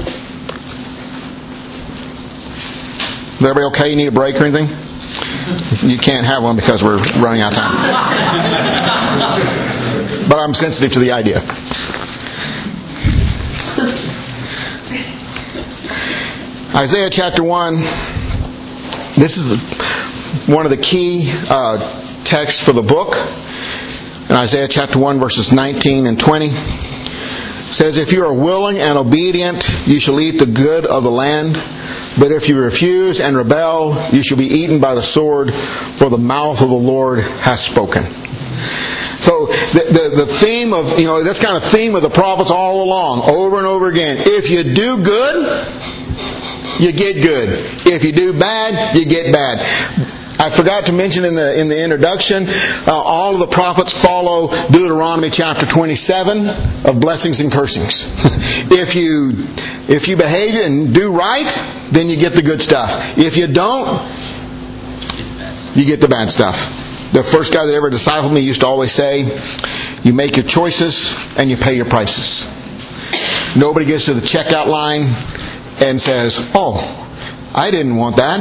S5: Is everybody okay? You need a break or anything? You can't have one because we're running out of time. But I'm sensitive to the idea. Isaiah chapter one. This is one of the key uh, texts for the book. In Isaiah chapter one, verses nineteen and twenty, it says, "If you are willing and obedient, you shall eat the good of the land. But if you refuse and rebel, you shall be eaten by the sword, for the mouth of the Lord has spoken." So the, the, the theme of, you know, that's kind of theme of the prophets all along, over and over again. If you do good, you get good. If you do bad, you get bad. I forgot to mention in the in the introduction, uh, all of the prophets follow Deuteronomy chapter twenty-seven of blessings and cursings. if you if you behave and do right, then you get the good stuff. If you don't, you get the bad stuff. The first guy that ever discipled me used to always say, "You make your choices and you pay your prices." Nobody gets to the checkout line and says, "Oh, I didn't want that."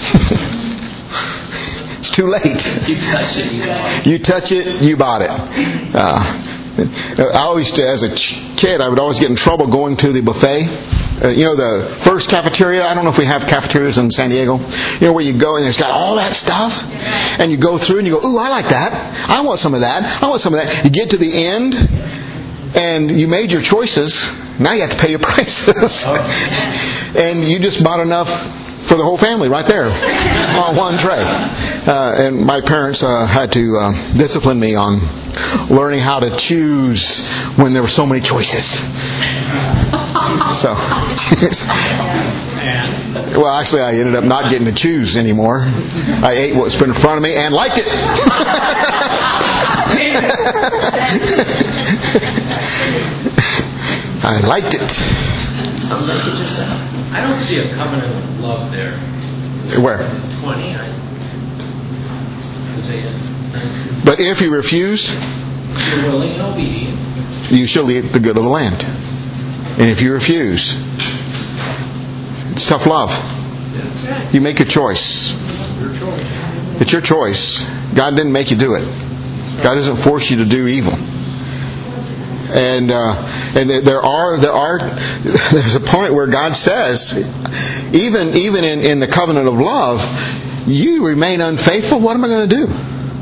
S5: It's too late.
S3: You touch it, you bought it.
S5: You touch it, you bought it. Uh, I always, as a kid, I would always get in trouble going to the buffet. Uh, you know, the first cafeteria, I don't know if we have cafeterias in San Diego, you know, where you go and it's got all that stuff, and you go through and you go, ooh, I like that. I want some of that. I want some of that. You get to the end, and you made your choices. Now you have to pay your prices. And you just bought enough for the whole family right there on one tray. Uh, and my parents uh, had to uh, discipline me on learning how to choose when there were so many choices. So, well, actually, I ended up not getting to choose anymore. I ate what was put in front of me and liked it. I liked it.
S7: I don't see a covenant of love there.
S5: Where?
S7: twenty. I, Isaiah.
S5: But if you refuse,
S7: you're willing and obedient,
S5: you shall eat the good of the land. And if you refuse, it's tough love. You make your choice. It's your choice. God didn't make you do it. God doesn't force you to do evil. And uh, and there are there are there's a point where God says, even even in, in the covenant of love, you remain unfaithful. What am I going to do?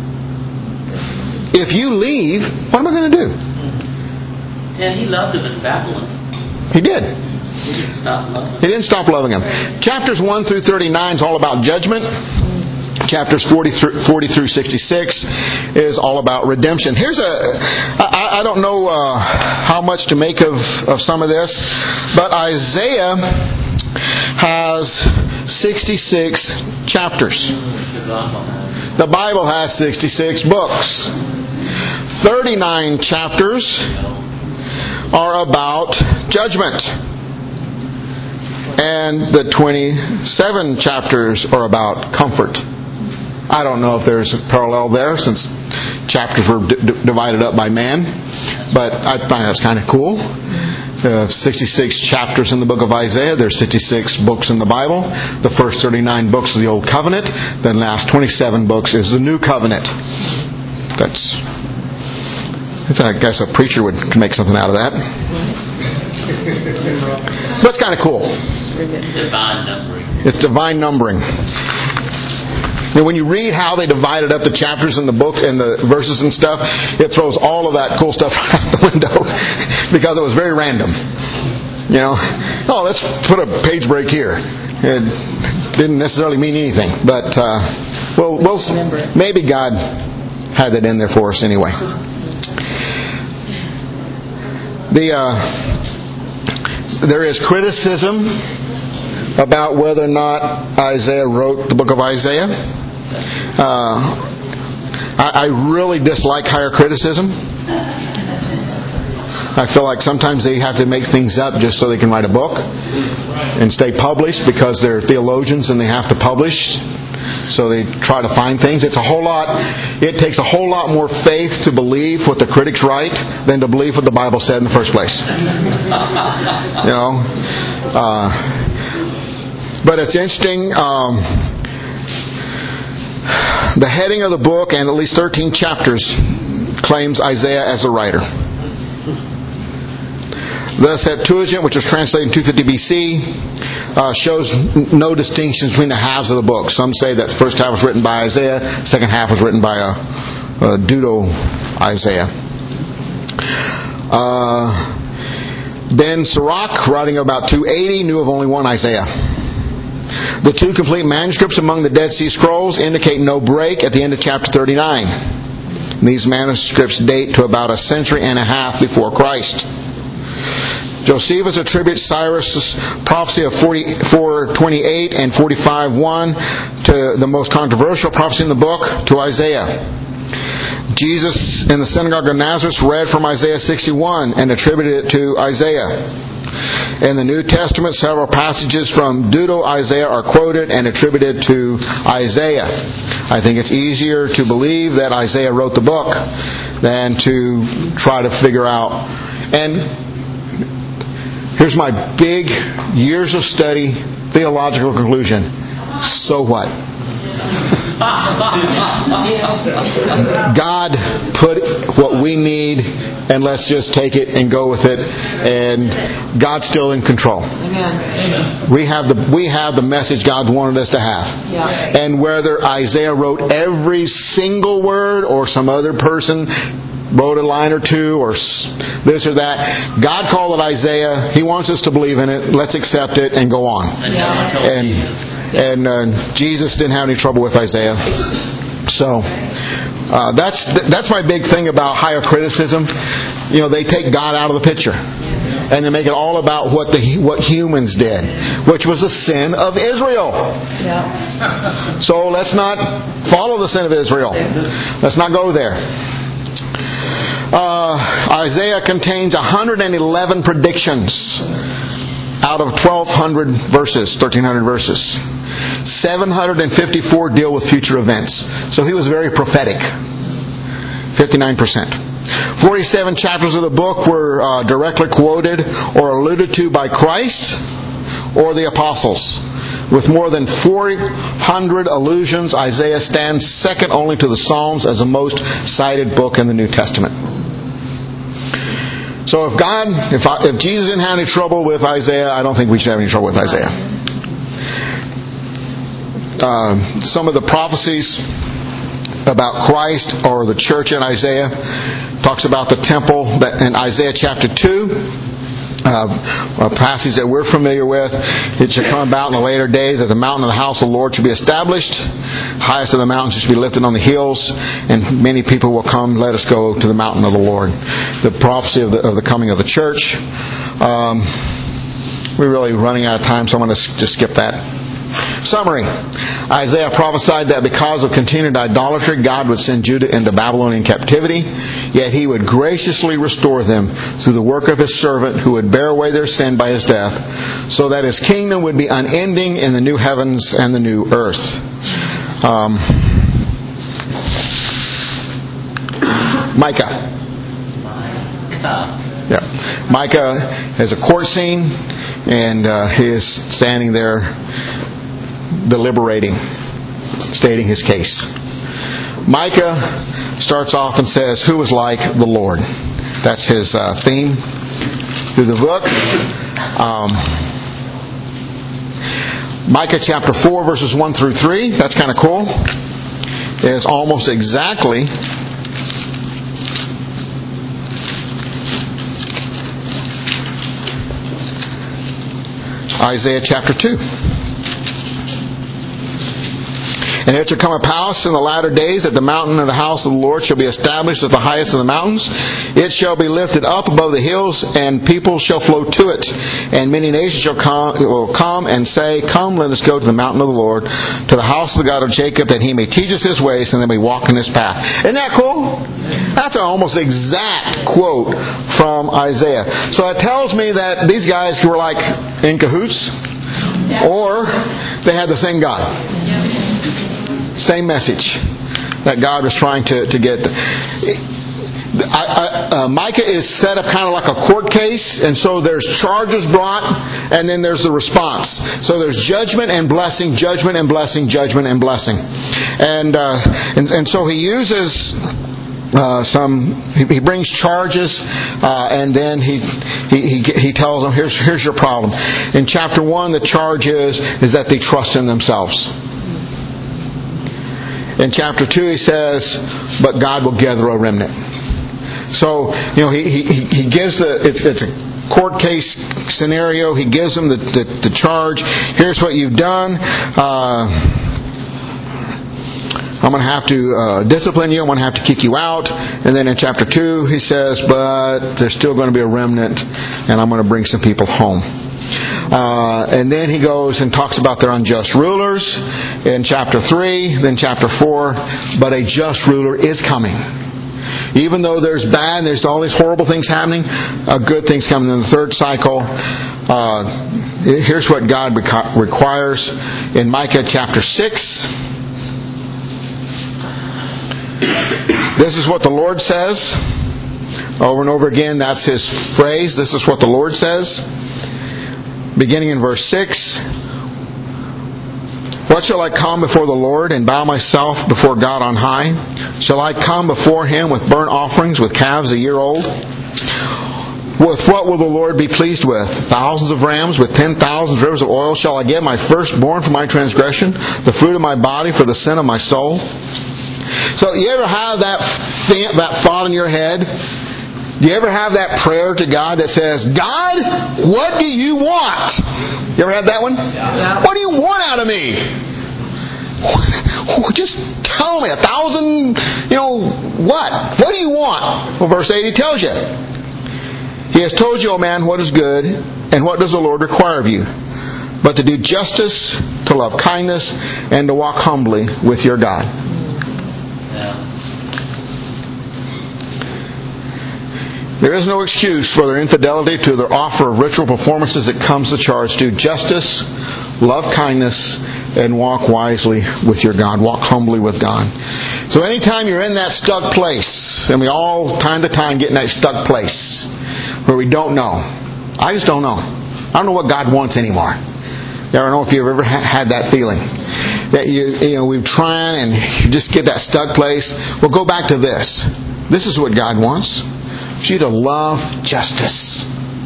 S5: If you leave, what am I going to do?
S3: And He loved him in Babylon.
S5: He did.
S3: He didn't stop loving him.
S5: He didn't stop loving him. Chapters one through thirty-nine is all about judgment. Chapters forty through, forty through sixty-six is all about redemption. Here's a, I, I don't know uh, how much to make of, of some of this, but Isaiah has sixty-six chapters. The Bible has sixty-six books. thirty-nine chapters are about judgment. And the twenty-seven chapters are about comfort. I don't know if there's a parallel there since chapters were d- d- divided up by man, but I find that's kind of cool. Uh, sixty-six chapters in the book of Isaiah. There's sixty-six books in the Bible. The first thirty-nine books are the Old Covenant. The last twenty-seven books is the New Covenant. That's, I guess a preacher would make something out of that. That's kind of cool.
S3: Divine numbering.
S5: It's divine numbering. And when you read how they divided up the chapters in the book and the verses and stuff, it throws all of that cool stuff out the window because it was very random. You know, oh, let's put a page break here. It didn't necessarily mean anything, but uh, well, we'll maybe God had that in there for us anyway. The uh, there is criticism about whether or not Isaiah wrote the book of Isaiah. Uh, I, I really dislike higher criticism. I feel like sometimes they have to make things up just so they can write a book and stay published because they're theologians and they have to publish. So they try to find things. It's a whole lot. It takes a whole lot more faith to believe what the critics write than to believe what the Bible said in the first place. You know. Uh, But it's interesting, um, the heading of the book and at least thirteen chapters claims Isaiah as the writer. The Septuagint, which was translated in two fifty B C, uh, shows no distinction between the halves of the book. Some say that the first half was written by Isaiah, the second half was written by a, a Deutero-Isaiah. Uh, Ben Sirach, writing about two eighty, knew of only one Isaiah. The two complete manuscripts among the Dead Sea Scrolls indicate no break at the end of chapter thirty-nine. These manuscripts date to about a century and a half before Christ. Josephus attributes Cyrus' prophecy of forty-four twenty-eight and forty-five one to the most controversial prophecy in the book, to Isaiah. Jesus in the synagogue of Nazareth read from Isaiah sixty-one and attributed it to Isaiah. In the New Testament, several passages from Deutero-Isaiah are quoted and attributed to Isaiah. I think it's easier to believe that Isaiah wrote the book than to try to figure out. And here's my big years of study theological conclusion. So what? God put what we need, and let's just take it and go with it. And God's still in control.
S6: Amen.
S5: We have the we have the message God wanted us to have.
S6: Yeah.
S5: And whether Isaiah wrote every single word or some other person wrote a line or two or this or that, God called it Isaiah. He wants us to believe in it. Let's accept it and go on.
S6: Yeah.
S5: And and uh, Jesus didn't have any trouble with Isaiah. So uh, that's that's my big thing about higher criticism. You know, they take God out of the picture, and they make it all about what the what humans did, which was the sin of Israel.
S6: Yeah.
S5: So let's not follow the sin of Israel. Let's not go there. Uh, Isaiah contains one hundred eleven predictions out of twelve hundred verses, thirteen hundred verses. seven hundred fifty-four deal with future events. So he was very prophetic. fifty-nine percent. forty-seven chapters of the book were uh, directly quoted or alluded to by Christ or the apostles. With more than four hundred allusions, Isaiah stands second only to the Psalms as the most cited book in the New Testament. So if God, if, I, if Jesus didn't have any trouble with Isaiah, I don't think we should have any trouble with Isaiah. Uh, some of the prophecies about Christ or the church in Isaiah talks about the temple that in Isaiah chapter two. Uh, a passage that we're familiar with. It shall come about in the later days that the mountain of the house of the Lord shall be established. Highest of the mountains shall be lifted on the hills, and many people will come. Let us go to the mountain of the Lord. The prophecy of the, of the coming of the church. Um, we're really running out of time, so I'm going to just skip that. Summary. Isaiah prophesied that because of continued idolatry, God would send Judah into Babylonian captivity, yet He would graciously restore them through the work of His servant who would bear away their sin by His death, so that His kingdom would be unending in the new heavens and the new earth. Um, Micah. Yeah. Micah has a court scene, and uh, he is standing there deliberating, stating his case. Micah starts off and says, "Who is like the Lord?" That's his uh, theme through the book. Um, Micah chapter four, verses one through three. That's kind of cool. Is almost exactly Isaiah chapter two. "And it shall come to pass in the latter days that the mountain of the house of the Lord shall be established as the highest of the mountains. It shall be lifted up above the hills, and people shall flow to it. And many nations shall come, will come and say, Come, let us go to the mountain of the Lord, to the house of the God of Jacob, that He may teach us His ways, and that we may walk in His path." Isn't that cool? That's an almost exact quote from Isaiah. So it tells me that these guys were like in cahoots, or they had the same God. Same message that God was trying to, to get. I, I, uh, Micah is set up kind of like a court case, and so there's charges brought, and then there's the response. So there's judgment and blessing, judgment and blessing, judgment and blessing, and uh, and, and so he uses uh, some. He, he brings charges, uh, and then he, he he he tells them, "Here's here's your problem." In chapter one, the charge is is that they trust in themselves. In chapter two, he says, "But God will gather a remnant." So, you know, he he, he gives the it's it's a court case scenario. He gives them the the, the charge. Here's what you've done. Uh, I'm going to have to uh, discipline you. I'm going to have to kick you out. And then in chapter two, he says, "But there's still going to be a remnant, and I'm going to bring some people home." Uh, and then he goes and talks about their unjust rulers in chapter three, then chapter four. But a just ruler is coming. Even though there's bad, there's all these horrible things happening, uh, good things coming in the third cycle. Uh, here's what God requ- requires in Micah chapter six. This is what the Lord says. Over and over again, that's His phrase. This is what the Lord says. Beginning in verse six. What shall I come before the Lord and bow myself before God on high? Shall I come before Him with burnt offerings, with calves a year old? With what will the Lord be pleased with? Thousands of rams, with ten thousand rivers of oil shall I give my firstborn for my transgression, the fruit of my body for the sin of my soul? So you ever have that th- that thought in your head? Do you ever have that prayer to God that says, God, what do you want? You ever had that one? Yeah. What do you want out of me? Just tell me a thousand, you know, what? What do you want? Well, verse eight, He tells you. He has told you, O man, what is good, and what does the Lord require of you? But to do justice, to love kindness, and to walk humbly with your God.
S3: Yeah.
S5: There is no excuse for their infidelity to their offer of ritual performances that comes the charge. Do justice, love kindness, and walk wisely with your God. Walk humbly with God. So anytime you're in that stuck place, and we all time to time get in that stuck place where we don't know. I just don't know. I don't know what God wants anymore. I don't know if you've ever had that feeling. That you, you know, we've tried and you just get that stuck place. Well, go back to this. This is what God wants. For you to love justice.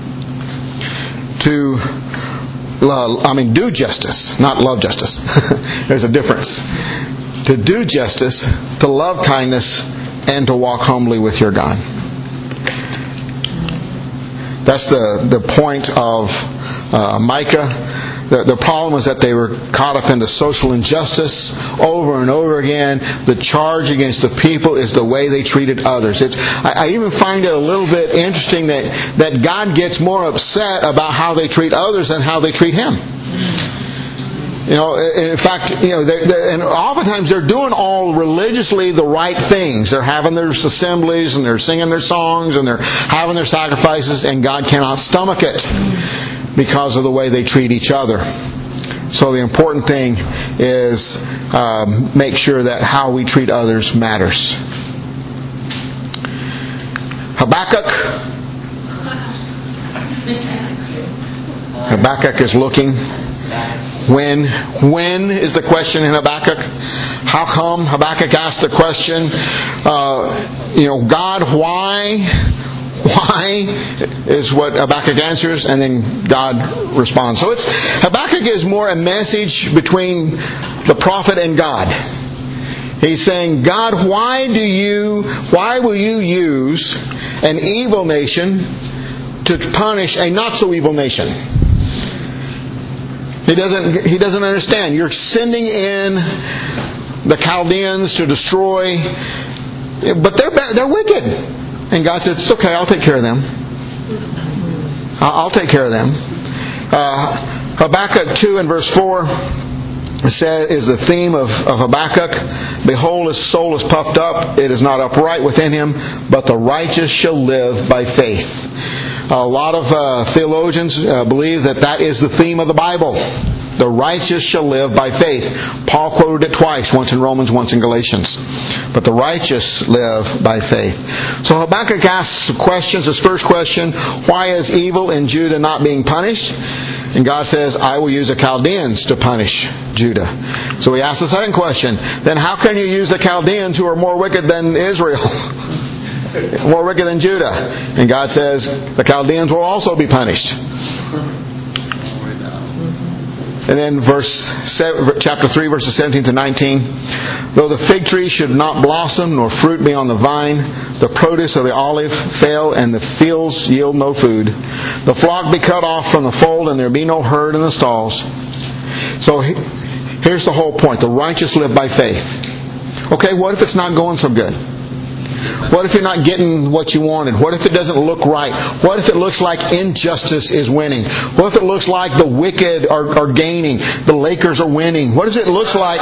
S5: To love, I mean, do justice, not love justice. There's a difference. To do justice, to love kindness, and to walk humbly with your God. That's the, the point of uh, Micah. The, the problem was that they were caught up into social injustice over and over again. The charge against the people is the way they treated others. It's, I, I even find it a little bit interesting that, that God gets more upset about how they treat others than how they treat Him. You know, in fact, you know, they're, they're, and oftentimes they're doing all religiously the right things. They're having their assemblies and they're singing their songs and they're having their sacrifices, and God cannot stomach it because of the way they treat each other. So the important thing is um, make sure that how we treat others matters. Habakkuk. Habakkuk is looking. When? When is the question in Habakkuk? How come Habakkuk asked the question, uh, you know, God, why? Why is what Habakkuk answers, and then God responds. So it's Habakkuk is more a message between the prophet and God. He's saying, God, why do you, why will you use an evil nation to punish a not so evil nation? He doesn't, he doesn't understand. You're sending in the Chaldeans to destroy, but they're they're wicked. And God said, it's okay, I'll take care of them. I'll take care of them. Uh, Habakkuk two and verse four says, is the theme of, of Habakkuk. Behold, his soul is puffed up. It is not upright within him, but the righteous shall live by faith. A lot of uh, theologians uh, believe that that is the theme of the Bible. The righteous shall live by faith. Paul quoted it twice, once in Romans, once in Galatians. But the righteous live by faith. So Habakkuk asks questions. His first question, why is evil in Judah not being punished? And God says, I will use the Chaldeans to punish Judah. So he asks the second question, then how can you use the Chaldeans who are more wicked than Israel? More wicked than Judah? And God says, the Chaldeans will also be punished. And then verse chapter three, verses seventeen to nineteen. Though the fig tree should not blossom, nor fruit be on the vine, the produce of the olive fail, and the fields yield no food. The flock be cut off from the fold, and there be no herd in the stalls. So here's the whole point. The righteous live by faith. Okay, what if it's not going so good? What if you're not getting what you wanted? What if it doesn't look right? What if it looks like injustice is winning? What if it looks like the wicked are, are gaining? The Lakers are winning? What does it look like?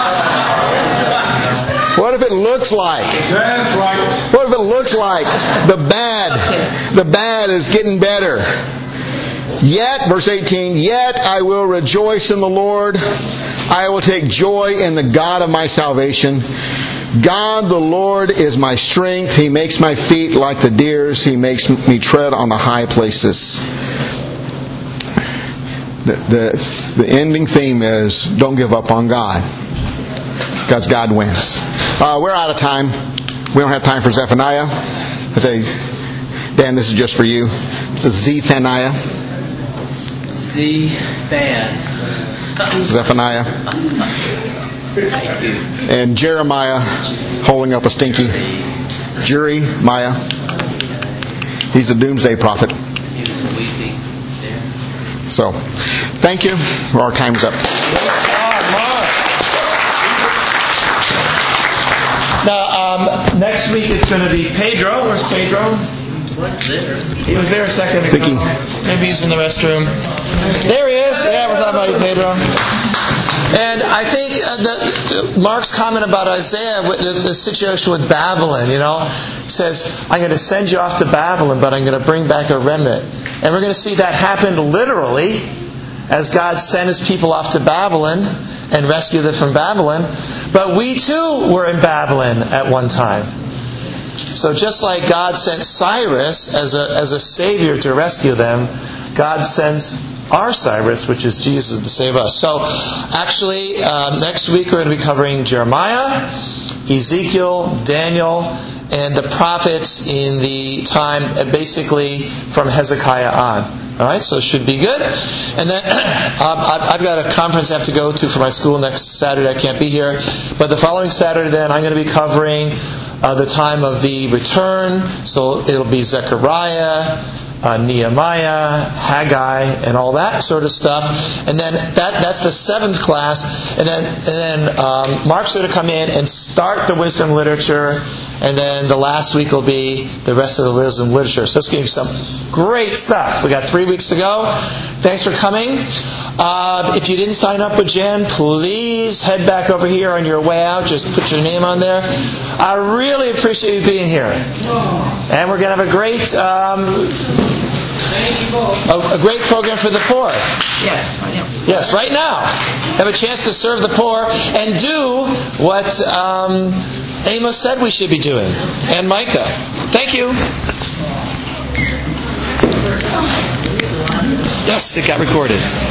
S5: What if it looks like? What if it looks like the bad, the bad is getting better? Yet, verse eighteen, yet I will rejoice in the Lord. I will take joy in the God of my salvation. God the Lord is my strength. He makes my feet like the deer's. He makes me tread on the high places. The, the the ending theme is don't give up on God, because God wins. Uh, we're out of time. We don't have time for Zephaniah. I say, Dan, this is just for you. It's a Zephaniah.
S3: Z-fan.
S5: Zephaniah.
S3: Thank you.
S5: And Jeremiah holding up a stinky. Jury Maya. He's a doomsday prophet.
S3: He was weeping there.
S5: So, thank you. Our time's up.
S1: Now, um, next week it's going to be Pedro. Where's Pedro?
S3: What's there?
S1: He was there a second ago.
S5: Vicky.
S1: Maybe he's in the restroom. There he is. Yeah, we're talking about you, Pedro. And I think uh, the, Mark's comment about Isaiah, the, the situation with Babylon, you know, says, I'm going to send you off to Babylon, but I'm going to bring back a remnant. And we're going to see that happen literally as God sent His people off to Babylon and rescued them from Babylon. But we too were in Babylon at one time. So just like God sent Cyrus as a as a savior to rescue them, God sends our Cyrus, which is Jesus, to save us. So actually, uh, next week we're going to be covering Jeremiah, Ezekiel, Daniel, and the prophets in the time, uh, basically from Hezekiah on. All right, so it should be good. And then um, I've got a conference I have to go to for my school next Saturday. I can't be here. But the following Saturday, then, I'm going to be covering uh, the time of the return. So it'll be Zechariah, Uh, Nehemiah, Haggai, and all that sort of stuff, and then that that's the seventh class, and then and then um, Mark's going to come in and start the wisdom literature, and then the last week will be the rest of the wisdom literature. So it's going to be some great stuff. We got three weeks to go. Thanks for coming. Uh, if you didn't sign up with Jen, please head back over here on your way out. Just put your name on there. I really appreciate you being here, and we're going to have a great. Um, A, a great program for the poor.
S8: Yes, I am.
S1: Yes, right now. Have a chance to serve the poor and do what um, Amos said we should be doing. And Micah. Thank you. Yes, it got recorded.